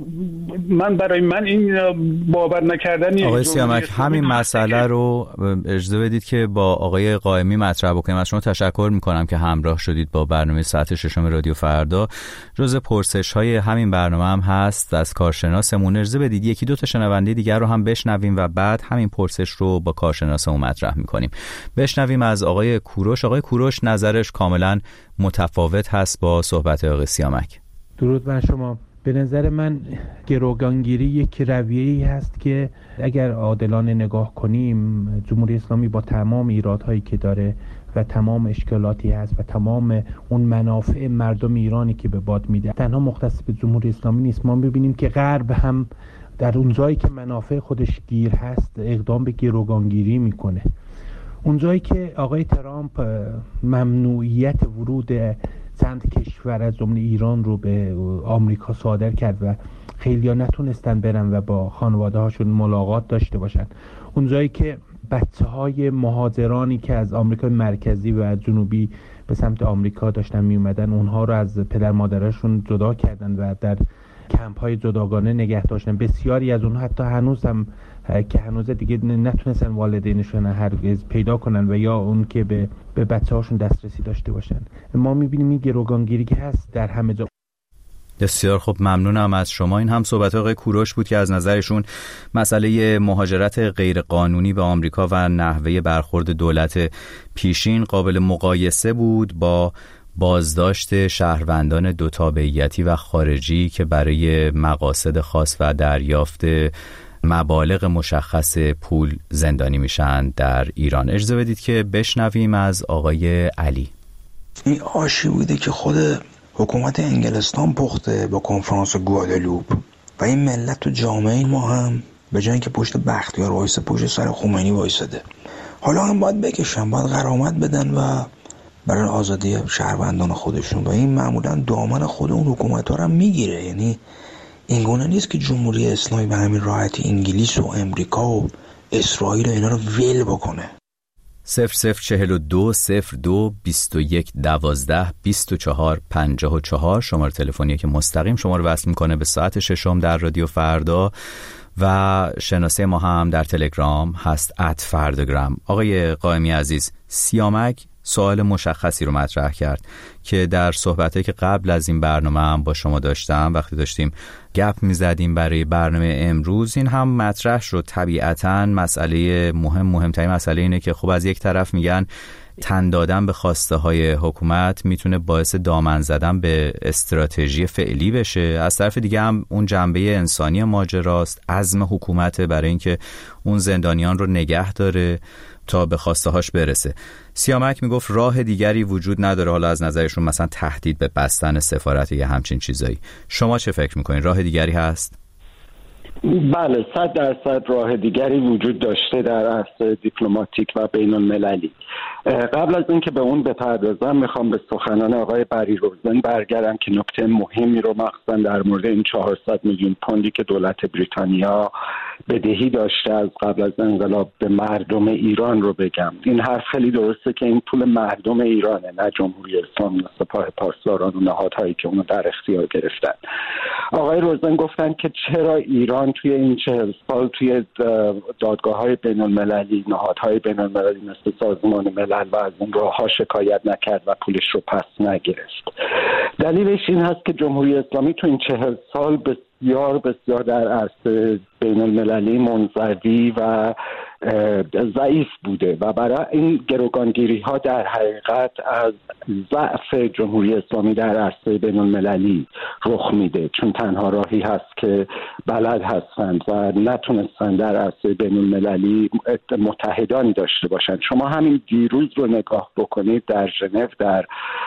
من برای من این باور نکردنی. آقای سیامک همین مسئله رو اجازه بدید که با آقای قائمی مطرح بکنیم. از شما تشکر میکنم که همراه شدید با برنامه ساعت ششم رادیو فردا. جزء پرسش های همین برنامه هم هست از کارشناسمون. اجازه بدید یکی دو تا شنونده دیگر رو هم بشنویم و بعد همین پرسش رو با کارشناسمون مطرح میکنیم. بشنویم از آقای کوروش. آقای کوروش نظرش کاملا متفاوت هست با صحبت آقای سیامک. درود بر شما. به نظر من گروگانگیری یک رویه‌ای هست که اگر عادلانه نگاه کنیم جمهوری اسلامی با تمام ایرادهایی که داره و تمام اشکالاتی هست و تمام اون منافع مردم ایرانی که به باد میده تنها مختص به جمهوری اسلامی نیست. ما می‌بینیم که غرب هم در اون جایی که منافع خودش گیر هست اقدام به گروگانگیری میکنه. اون جایی که آقای ترامپ ممنوعیت ورود چند کشور از جمله ایران رو به آمریکا صادر کرد و خیلی‌ها نتونستن برن و با خانواده هاشون ملاقات داشته باشن. اونجایی که بچه های مهاجرانی که از آمریکا مرکزی و جنوبی به سمت آمریکا داشتن می اومدن اونها رو از پدر مادرشون جدا کردن و در کمپ های جداگانه نگه داشتن. بسیاری از اونها حتی هنوز هم که هنوز دیگه نتونستن والدینشون هرگز پیدا کنن و یا اون که به به بچه‌هاشون دسترسی داشته باشن. ما می‌بینیم این گروگانگیری که هست در همه جا. بسیار خب، ممنونم از شما. این هم صحبت آقای کوروش بود که از نظرشون مسئله مهاجرت غیرقانونی به آمریکا و نحوه برخورد دولت پیشین قابل مقایسه بود با بازداشت شهروندان دو تابعیتی و خارجی که برای مقاصد خاص و دریافت مبالغ مشخص پول زندانی میشن در ایران. اجازه بدید که بشنویم از آقای علی. این آشی بوده که خود حکومت انگلستان پخته با کنفرانس گوادلوپ و این ملت و جامعه ما هم به جای اینکه پشت بختیار وایسه پشت سر خمینی وایساده. حالا هم باید بکشن، باید غرامت بدن و برای آزادی شهروندان خودشون و این معمولا دامن خود اون حکومت ها رو میگیره. یعنی این گونه نیست که جمهوری اسلامی به همین راحتی انگلیس و امریکا و اسرائیل و اینا رو ول بکنه. صفر صفر چهل و دو صفر دو بیست و یک دوازده بیست و چهار پنجاه و چهار شماره تلفنیه که مستقیم شما رو وصل میکنه به ساعت ششم در رادیو فردا و شناسه ما هم در تلگرام هست ات فرداگرام. آقای قائمی عزیز، سیامک سوال مشخصی رو مطرح کرد که در صحبتایی که قبل از این برنامه هم با شما داشتم وقتی داشتیم گپ میزدیم برای برنامه امروز این هم مطرح شد. طبیعتاً مسئله مهم مهمترین مسئله اینه که خب از یک طرف میگن تن دادن به خواسته های حکومت میتونه باعث دامن زدن به استراتژی فعلی بشه، از طرف دیگه هم اون جنبه انسانی ماجراست، عزم حکومت برای اینکه اون زندانیان رو نگه داره تا به خواسته هاش برسه. سیامک میگفت راه دیگری وجود نداره، حالا از نظرشون مثلا تهدید به بستن سفارت یا همچین چیزایی. شما چه فکر میکنین؟ راه دیگری هست؟ بله، صد درصد راه دیگری وجود داشته در عرصه دیپلماتیک و بین المللی. قبل از اینکه به اون بپردازم میخوام به سخنان آقای بری روزن برگردم که نکته مهمی رو مخصوصا در مورد این چهارصد میلیون پوندی که دولت بریتانیا بدهی داشته از قبل از انقلاب به مردم ایران رو بگم. این حرف خیلی درسته که این پول مردم ایرانه، نه جمهوری اسلامی، نه سپاه پاسداران و نهادهایی که اونو در اختیار گرفتن. آقای روزن گفتن که چرا ایران توی این چهل سال توی دادگاه‌های بین المللی، نهادهای بین المللی مثل سازمان ملل و از اون راه‌ها شکایت نکرد و پولش رو پس نگرفت. دلیلش این هست که جمهوری اسلامی تو این چهل سال بسیار بسیار در عرصه بین المللی منزوی و ضعیف بوده و برای این گروگانگیری ها در حقیقت از ضعف جمهوری اسلامی در عرصه بین المللی رخ میده، چون تنها راهی هست که بلد هستند و نتونستن در عرصه بین المللی متحدانی داشته باشند. شما همین دیروز رو نگاه بکنید، در ژنو در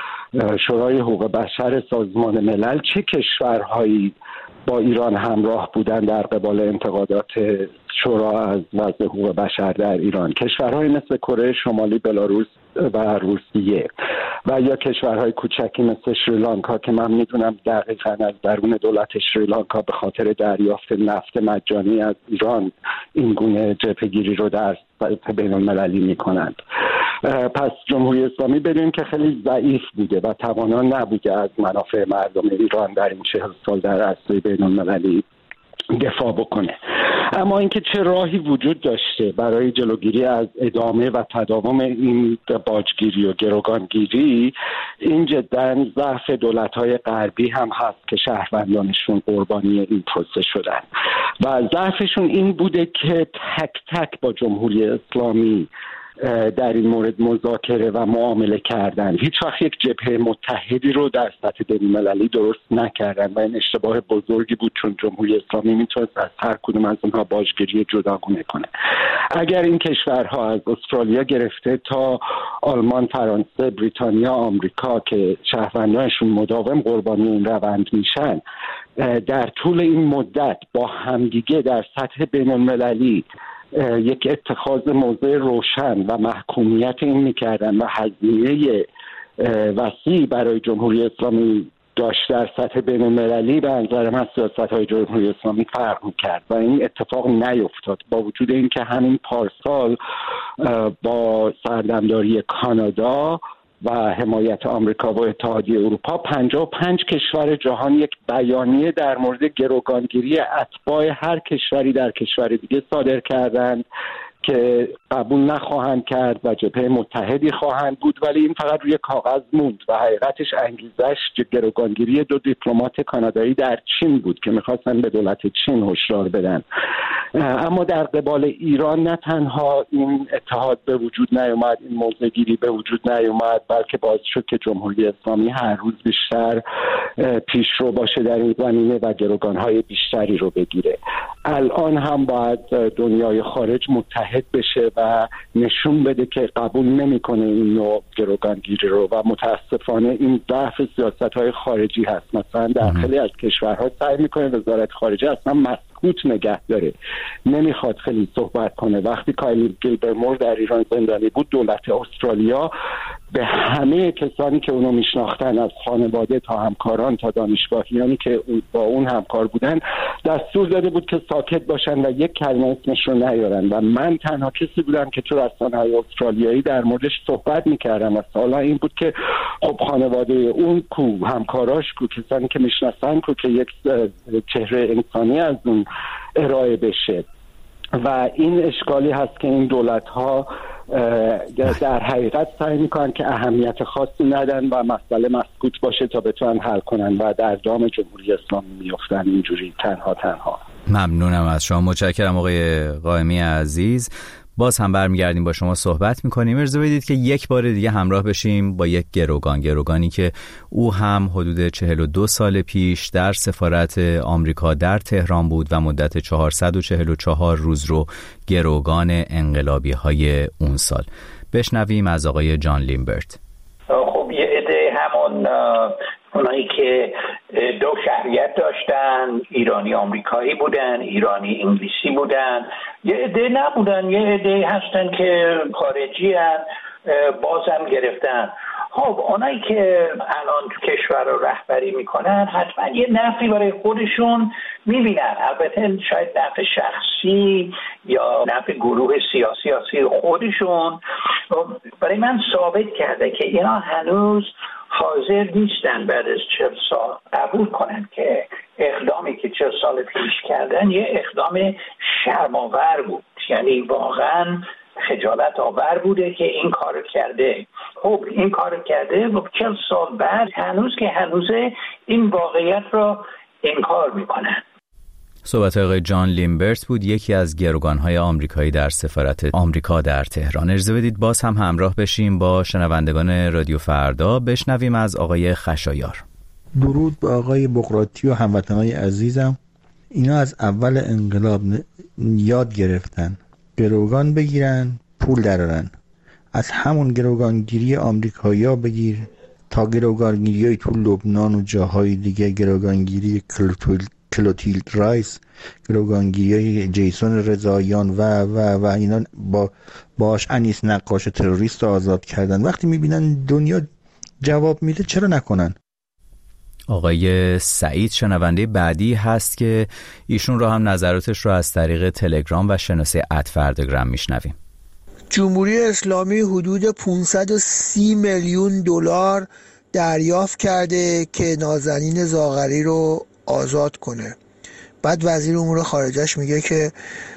شورای حقوق بشر سازمان ملل چه کشورهایی با ایران همراه بودن در قبال انتقادات شورا از وضع حقوق بشر در ایران؟ کشورهای مثل کره شمالی، بلاروس و روسیه و یا کشورهای کوچکی مثل شریلانکا که من میدونم دقیقاً از درون دولت شریلانکا به خاطر دریافت نفت مجانی از ایران این گونه جبهه‌گیری رو در سطح بین المللی میکنند. پس جمهوری اسلامی بدونیم که خیلی ضعیف بوده و توانا نبوده از منافع مردم ایران در این چهل سال در عرصه بین‌المللی دفاع بکنه. اما اینکه چه راهی وجود داشته برای جلوگیری از ادامه و تداوم این باجگیری و گروگانگیری، این جدا ضعف دولت‌های غربی هم هست که شهروندانشون قربانی این پروسه شدن و ضعفشون این بوده که تک تک با جمهوری اسلامی در این مورد مذاکره و معامله کردن. هیچ وقت یک جبهه متحدی رو در سطح بین‌المللی درست نکردن و این اشتباه بزرگی بود، چون جمهوری اسلامی میتونست از هر کدوم از اونها باجگیری جداگانه کنه. اگر این کشورها از استرالیا گرفته تا آلمان، فرانسه، بریتانیا، آمریکا که شهروندانشون مداوم قربانی این روند میشن، در طول این مدت با همدیگه در سطح بین‌المللی یک اتخاذ موضع روشن و محکومیت این میکردن و هزینه وسیع برای جمهوری اسلامی داشت در سطح بین‌المللی، به نظر من سیاست‌های جمهوری اسلامی فرق میکرد و این اتفاق نیفتاد، با وجود اینکه همین پارسال با سردمداری کانادا و حمایت آمریکا و اتحادیه اروپا پنجاه و پنج کشور جهان یک بیانیه در مورد گروگانگیری اتباع هر کشوری در کشور دیگه صادر کردند که قبول نخواهند کرد و جبهه متحدی خواهند بود، ولی این فقط روی کاغذ موند و حقیقتش انگیزش گروگانگیری دو دیپلمات کانادایی در چین بود که میخواستن به دولت چین هشدار بدن. اما در قبال ایران نه تنها این اتحاد به وجود نیامد، این موضع گیری به وجود نیامد، بلکه باعث شد که جمهوری اسلامی هر روز بیشتر پیشرو باشه در این زمینه و گروگانهای بیشتری رو بگیره. الان هم باید دنیای خارج متحد بشه و نشون بده که قبول نمیکنه این نوع گروگانگیری رو و متاسفانه این ضعف سیاست‌های خارجی هست. مثلا در خیلی از کشورها سعی میکنه وزارت خارجه اصلا مسکوت نگه داره، نمیخواد خیلی صحبت کنه. وقتی کایل گیلبرمور در ایران زندانی بود، دولت استرالیا به همه کسانی که اونو میشناختن، از خانواده تا همکاران تا دانشگاهیانی که با اون همکار بودن، دستور داده بود که ساکت باشن و یک کلمه اسمش رو نیارن و من تنها کسی بودم که تو رسانه‌های استرالیایی در موردش صحبت میکردم و سوالا این بود که خب خانواده اون کو، همکاراش کو، کسانی که میشناسن کو که یک چهره انسانی از اون ارائه بشه. و این اشکالی هست که این دولت‌ها در حقیقت سعی میکنن که اهمیت خاصی ندن و مسئله مسکوت باشه تا بتونن حل کنن و در دام جمهوری اسلامی میافتن اینجوری تنها تنها. ممنونم از شما، متشکرم آقای قائمی عزیز. باز هم برمیگردیم با شما صحبت میکنیم. اجازه بدید که یک بار دیگه همراه بشیم با یک گروگان گروگانی که او هم حدود چهل و دو سال پیش در سفارت آمریکا در تهران بود و مدت چهارصد و چهل و چهار روز رو گروگان انقلابی های اون سال. بشنویم از آقای جان لیمبرت. خب یه عده همون اونایی که دو شهریت داشتن، ایرانی آمریکایی بودن، ایرانی انگلیسی بودن، یه عده نبودن، یه عده هستن که خارجی هستن بازم گرفتن. خب اونایی که الان تو کشور رو رهبری میکنن حتما یه نفعی برای خودشون میبینن، البته شاید نفع شخصی یا نفع گروه سیاسی خودشون. برای من ثابت کرده که اینا هنوز حاضر نیستن بعد از چهل سال قبول کنن که اقدامی که چهل سال پیش کردن یه اقدام شرم‌آور بود، یعنی واقعا خجالت آور بوده که این کار کرده. خب این کار کرده و چهل سال بعد هنوز که هنوزه این واقعیت را انکار میکنن. صحبت آقای جان لیمبرت بود، یکی از گروگان‌های آمریکایی در سفارت آمریکا در تهران. اجازه بدید باز هم همراه بشیم با شنوندگان رادیو فردا، بشنویم از آقای خشایار. درود به آقای بقراطی و هموطنان عزیزم. اینا از اول انقلاب یاد گرفتن گروگان بگیرن، پول درارن. از همون گروگانگیری آمریکایی‌ها بگیر تا گروگانگیری تو لبنان و جاهای دیگه، گروگانگیری کلوتیل کلوتیلد رایس، گروگانگیری جیسون رضاییان و و و اینا با باش انیس نقاش تروریست رو آزاد کردن. وقتی میبینن دنیا جواب میده چرا نکنن؟ آقای سعید شنونده بعدی هست که ایشون رو هم نظراتش رو از طریق تلگرام و شناسه ات فرداگرام میشنویم. جمهوری اسلامی حدود پانصد و سی میلیون دلار دریافت کرده که نازنین زاغری رو آزاد کنه. بعد وزیر امور خارجه‌اش میگه که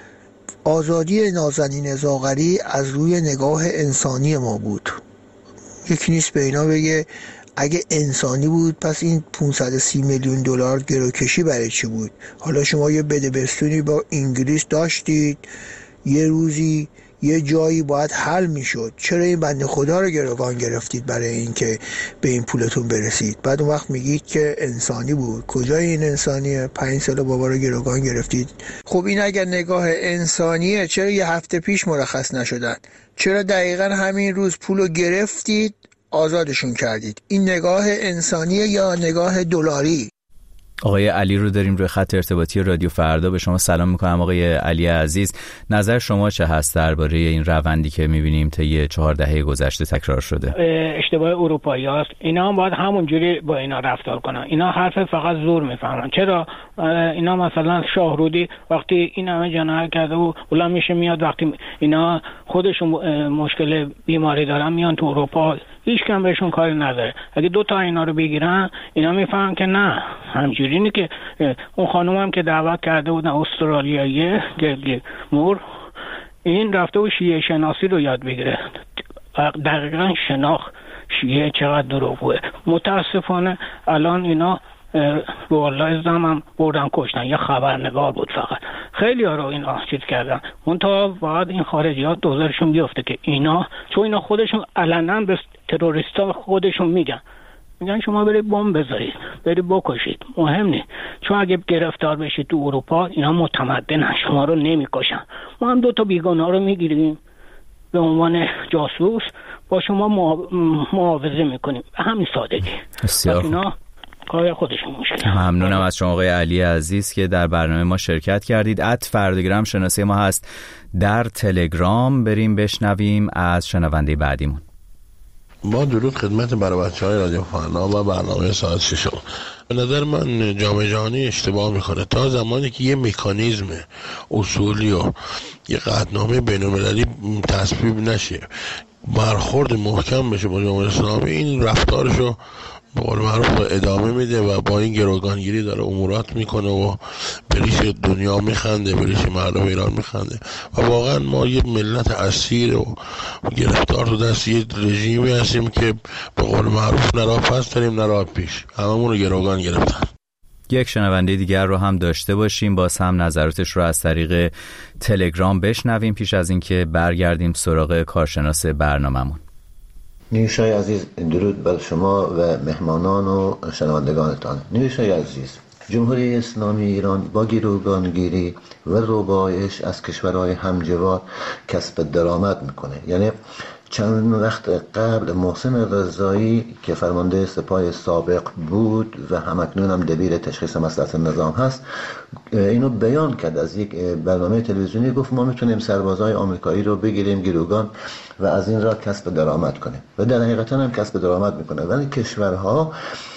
آزادی نازنین زاغری از روی نگاه انسانی ما بود. یکی نیست به اینا بگه اگه انسانی بود پس این پانصد و سی میلیون دلار گروکشی برای چی بود؟ حالا شما یه بدبستونی با انگلیس داشتید، یه روزی یه جایی باید حل میشد، چرا این بنده خدا رو گروگان گرفتید برای اینکه به این پولتون برسید؟ بعد اون وقت میگید که انسانی بود. کجای این انسانیه؟ پنج سال بابا رو گروگان گرفتید. خب این اگر نگاه انسانیه چرا یه هفته پیش مرخص نشدن؟ چرا دقیقا همین روز پولو گرفتید آزادشون کردید؟ این نگاه انسانیه یا نگاه دلاری؟ آقای علی رو داریم روی خط ارتباطی رادیو فردا. به شما سلام میکنم آقای علی عزیز. نظر شما چه هست درباره این روندی که میبینیم طی چهار دهه گذشته تکرار شده؟ اشتباه اروپایی هست. اینا هم باید همونجوری با اینا رفتار کنن. اینا حرف فقط زور میفهمن. چرا اینا مثلا شاهرودی وقتی این همه جنایت کرده و اولا میشه میاد وقتی اینا خودشون مشکل بیماری دارن میان تو اروپا، هیچ کم بهشون کاری نداره. اگه دو تا اینا رو بگیرن اینا میفهمن که نه همجوری نه. که اون خانوم هم که دعوت کرده بودن استرالیایی گلی مور، این رفته و شیعه شناسی رو یاد بگیره. دقیقا شناخت شیعه چقدر دروغه. متاسفانه الان اینا رو الله زمم بردن کشتن. یه خبرنگار بود فقط. خیلی ها رو اینا چیز کردن. اون تا باید این خارجیات دوزارشون بیفته که اینا، چون اینا خودشون علنا به تروریستا خودشون میگن میگن شما برید بمب بذارید، برید بکشید، مهم نیست. چون اگه گرفتار بشید تو اروپا اینا متمدنن، شما رو نمیکشن. ما هم دو تا بیگانه رو میگیریم به عنوان جاسوس، با شما معاوضه میکنیم. همین سادگی. بسیار اینا کار خودشون مشکل. ممنونم از شما آقای علی عزیز که در برنامه ما شرکت کردید. ات فردگرام شناسی ما هست در تلگرام. بریم بشنویم از شنونده بعدیمون. با درود خدمت برای بچه های رادیو فردا و برنامه ساعت ششم. به نظر من جامعه جهانی اشتباه میکنه. تا زمانی که یه مکانیزم اصولی و یه قطعنامه بین‌المللی تصویب نشه، برخورد محکم بشه با جمهوری اسلامی، این رفتارشو به قول معروف ادامه میده و با این گروگانگیری داره امورات میکنه و بریش دنیا میخنده، بریش مردم ایران میخنده و واقعا ما یه ملت اسیر و گرفتار تو دست یه رژیمی هستیم که به قول معروف نه راه پس داریم نه راه پیش. هممون رو گروگان گرفتن. یک شنونده دیگر رو هم داشته باشیم، باز هم نظراتش رو از طریق تلگرام بشنویم پیش از اینکه برگردیم سراغ کارشناس برنامه‌مون. نیوشای عزیز، درود بر شما و مهمانان و شنوندگانتان. نیوشای عزیز، جمهوری اسلامی ایران با گروگانگیری و روبایش از کشورهای همجوار کسب درآمد میکنه. یعنی چند وقت قبل محسن رضایی که فرمانده سپاه سابق بود و همکنون هم دبیر تشخیص مصلحت نظام هست، اینو بیان کرد از یک برنامه تلویزیونی. گفت ما میتونیم سربازای آمریکایی رو بگیریم گروگان و از این راه کسب درآمد کنیم و در حقیقت هم کسب درآمد میکنه. ولی کشورها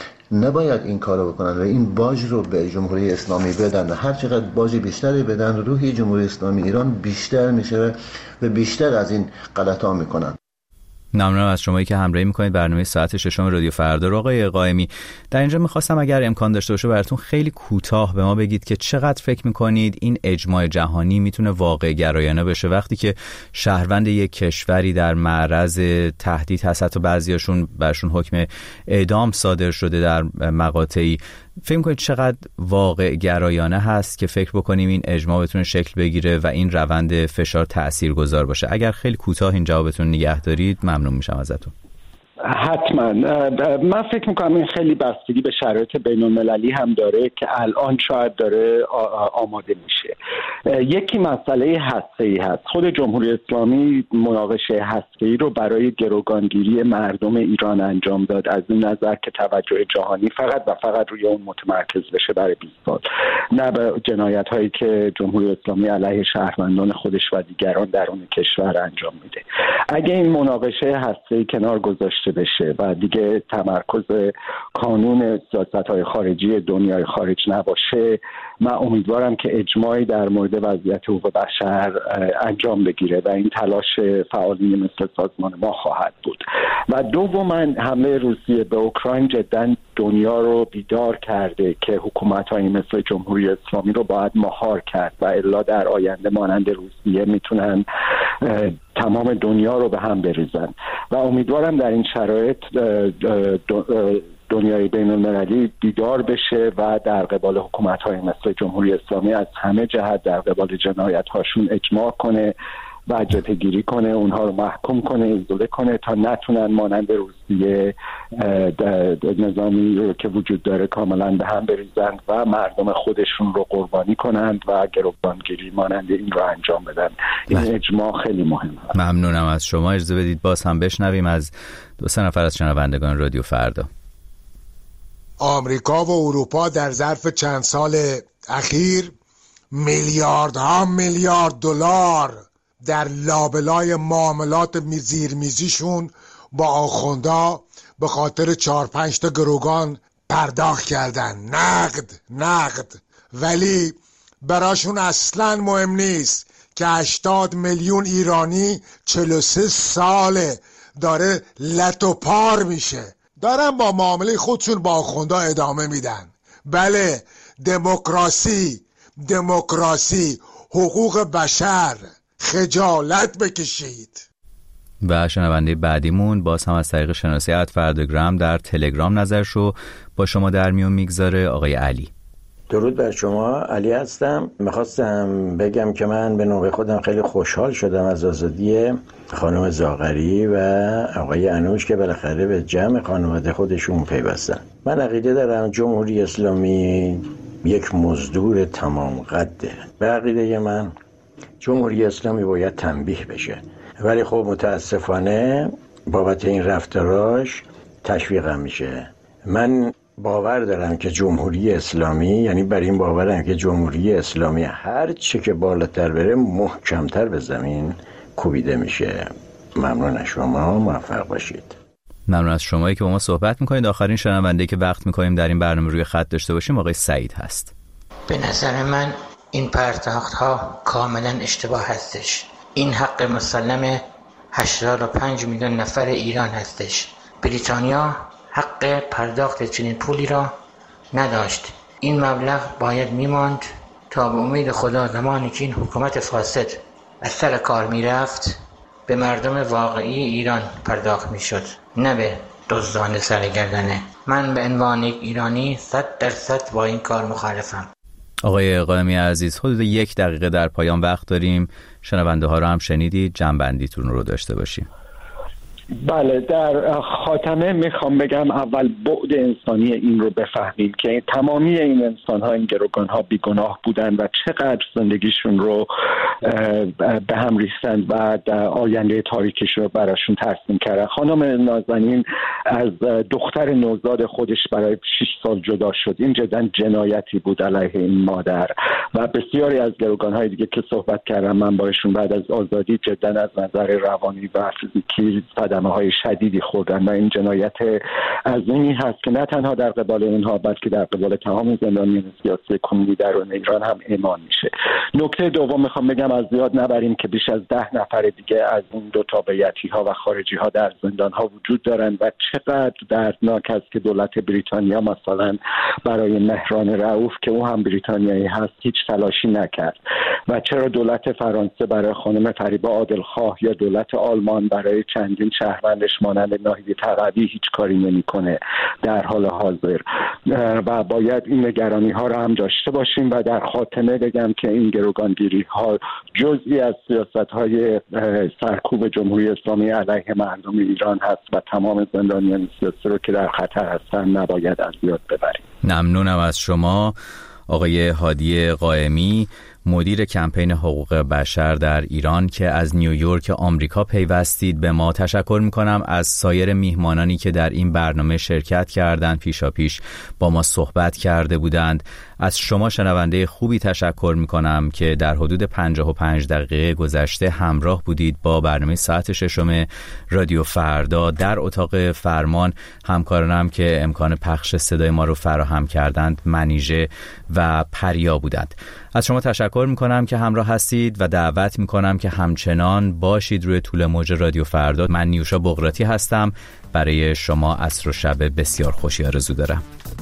نباید این کارو بکنن و این باج رو به جمهوری اسلامی بدن. هر چقدر باج بیشتری بدن روحی جمهوری اسلامی ایران بیشتر میشه و بیشتر از این غلطا میکنن. ممنونم از شمایی که همراهی میکنید برنامه ساعت ششم رادیو فردا رو. آقای قائمی، در اینجا میخواستم اگر امکان داشته باشه براتون خیلی کوتاه به ما بگید که چقدر فکر میکنید این اجماع جهانی میتونه واقع گرایانه بشه وقتی که شهروند یک کشوری در معرض تهدید هست، حتی بعضیاشون برشون حکم اعدام صادر شده در مقاطعی. فکر میکنید چقدر واقع گرایانه هست که فکر بکنیم این اجماع بتونه شکل بگیره و این روند فشار تاثیرگذار باشه؟ اگر خیلی کوتاه این جوابتون نگه دارید ممنون میشم ازتون. حتما. من فکر میکنم این خیلی بستگی به شرایط بین المللی هم داره که الان شاید داره آماده میشه. یکی مسئله هسته‌ای هست. خود جمهوری اسلامی مناقشه هسته‌ای رو برای گروگانگیری مردم ایران انجام داد، از این نظر که توجه جهانی فقط و فقط روی اون متمرکز بشه برای بیست سال، نه به جنایت هایی که جمهوری اسلامی علیه شهروندان خودش و دیگران درون کشور انجام میده. اگه این مناقشه هسته‌ای کنار گذاشته گذاشته بشه و دیگه تمرکز کانون سیاست‌های خارجی دنیای خارج نباشه، من امیدوارم که اجماعی در مورد وضعیت حقوق بشر انجام بگیره و این تلاش فعالین مثل سازمان ما خواهد بود. و دوما حمله روسیه به اوکراین جداً دنیا رو بیدار کرده که حکومت‌های مثل جمهوری اسلامی رو باید مهار کرد و الا در آینده مانند روسیه میتونن تمام دنیا رو به هم بریزن. و امیدوارم در این شرایط دنیای بین المللی بیدار بشه و در قبال حکومت‌های مثل جمهوری اسلامی از همه جهت در قبال جنایت‌هاشون اجماع کنه و جبهه‌گیری کنه، اونها رو محکوم کنه، ایزوله کنه تا نتونن مانند روسیه نظامی رو که وجود داره کاملا به هم بریزن و مردم خودشون رو قربانی کنند و گروگانگیری مانند این رو انجام بدن. این اجماع خیلی مهمه. ممنونم از شما. اجازه بدید باز هم بشنویم از دو سه نفر از شنوندگان رادیو فردا. آمریکا و اروپا در ظرف چند سال اخیر میلیاردها میلیارد دلار در لابلای معاملات زیرمیزیشون با آخوندا به خاطر چهار پنج تا گروگان پرداخت کردن. نقد نقد ولی براشون اصلا مهم نیست که هشتاد میلیون ایرانی چهل و سه ساله داره لت و پار میشه، دارن با معامله خودشون با آخوندا ادامه میدن. بله، دموکراسی دموکراسی حقوق بشر، خجالت بکشید. و شنونده بعدیمون باز هم از طریق شناسی ات فرداگرام در تلگرام نظرشو با شما در میون میگذاره. آقای علی. درود بر شما، علی هستم. میخواستم بگم که من به نوبه خودم خیلی خوشحال شدم از آزادی خانم زاغری و آقای انوش که بالاخره به جمع خانواده خودشون پیوستن. من عقیده دارم جمهوری اسلامی یک مزدور تمام قده. به عقیده من جمهوری اسلامی باید تنبیه بشه، ولی خب متاسفانه بابت این رفتاراش تشویقم میشه. من باور دارم که جمهوری اسلامی، یعنی بر این باورم که جمهوری اسلامی هر چه که بالاتر بره محکمتر به زمین کوبیده میشه. ممنون از شما، موفق باشید. ممنون از شمایی که با ما صحبت میکنید. آخرین شنونده که وقت میکنیم در این برنامه روی خط داشته باشیم آقای سعید هست. به نظر من این پرداخت ها کاملا اشتباه هستش. این حق مسلم هشتاد و پنج میلیون نفر ایران هستش. بریتانیا حق پرداخت چنین پولی را نداشت. این مبلغ باید میماند تا به امید خدا زمانی که این حکومت فاسد از سر کار میرفت به مردم واقعی ایران پرداخت میشد، نه به دزدان سرگردنه. من به عنوان یک ایرانی صد درصد با این کار مخالفم. آقای قائمی عزیز، حدود یک دقیقه در پایان وقت داریم. شنونده ها رو هم شنیدید، جنبندیتون رو داشته باشیم. بله، در خاتمه میخوام بگم اول بعد انسانی این رو بفهمیم که تمامی این انسان ها، این گروگان ها بیگناه بودن و چقدر زندگیشون رو به هم ریختن و آینده تاریکش رو براشون ترسیم کردن. خانم نازنین از دختر نوزاد خودش برای شش سال جدا شد. این جدا جنایتی بود علیه این مادر و بسیاری از گروگان های دیگه که صحبت کردم من باشون بعد از آزادی جدا از نظر روانی و فیزیکی صدمه های شدیدی خوردن و این جنایت عظیمی هست که نه تنها در قبال اونها بلکه در قبال تمام زندانیان سیاسی کنونی درون ایران هم اعمال میشه. نکته دوم میخوام بگم از زیاد نبریم که بیش از ده نفر دیگه از این دو تابعیتی ها و خارجی ها در زندان ها وجود دارن و چقدر دردناک است که دولت بریتانیا مثلا برای مهران رؤوف که او هم بریتانیایی هست هیچ تلاشی نکرد و چرا دولت فرانسه برای خانم فریبا عادلخواه یا دولت آلمان برای چندین شهروندش مانند ناهید تقوی هیچ کاری نمیکنه در حال حاضر. و باید این نگرانی ها را هم داشته باشیم و در خاتمه بگم که این گروگانگیری ها جزئی از سیاست های سرکوب جمهوری اسلامی علیه مردم ایران هست و تمام زندانیان سیاسی رو که در خطر هستن نباید از یاد ببریم. ممنونم از شما آقای هادی قائمی، مدیر کمپین حقوق بشر در ایران که از نیویورک آمریکا پیوستید به ما. تشکر میکنم از سایر میهمانانی که در این برنامه شرکت کردند، پیشا پیش با ما صحبت کرده بودند. از شما شنونده خوبی تشکر میکنم که در حدود پنجاه و پنج دقیقه گذشته همراه بودید با برنامه ساعت ششم رادیو فردا. در اتاق فرمان همکارانم که امکان پخش صدای ما رو فراهم کردند منیژه و پریا بودند. از شما تشکر میکنم که همراه هستید و دعوت میکنم که همچنان باشید روی طول موج رادیو فردا. من نیوشا بغراتی هستم. برای شما عصر و شب بسیار خوشی آرزو دارم.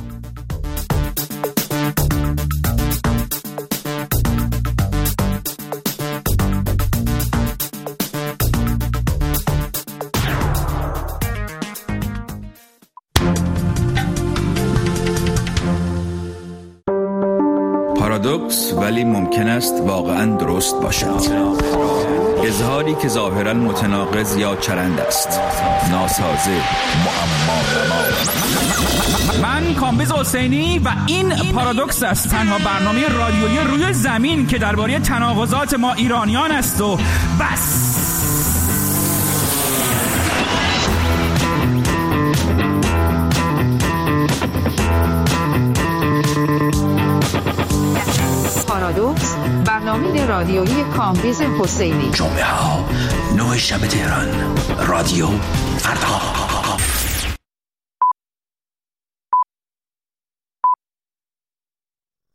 پارادوکس ولی ممکن است واقعا درست باشد. اظهاری که ظاهرا متناقض یا چرند است، ناسازه، معما. من کامبیز حسینی و این پارادوکس است، تنها برنامه رادیویی روی زمین که درباره تناقضات ما ایرانیان است و بس. پارادوکس، برنامه رادیویی کامبیز حسینی. جمعه ها نه شب تهران، رادیو فردا.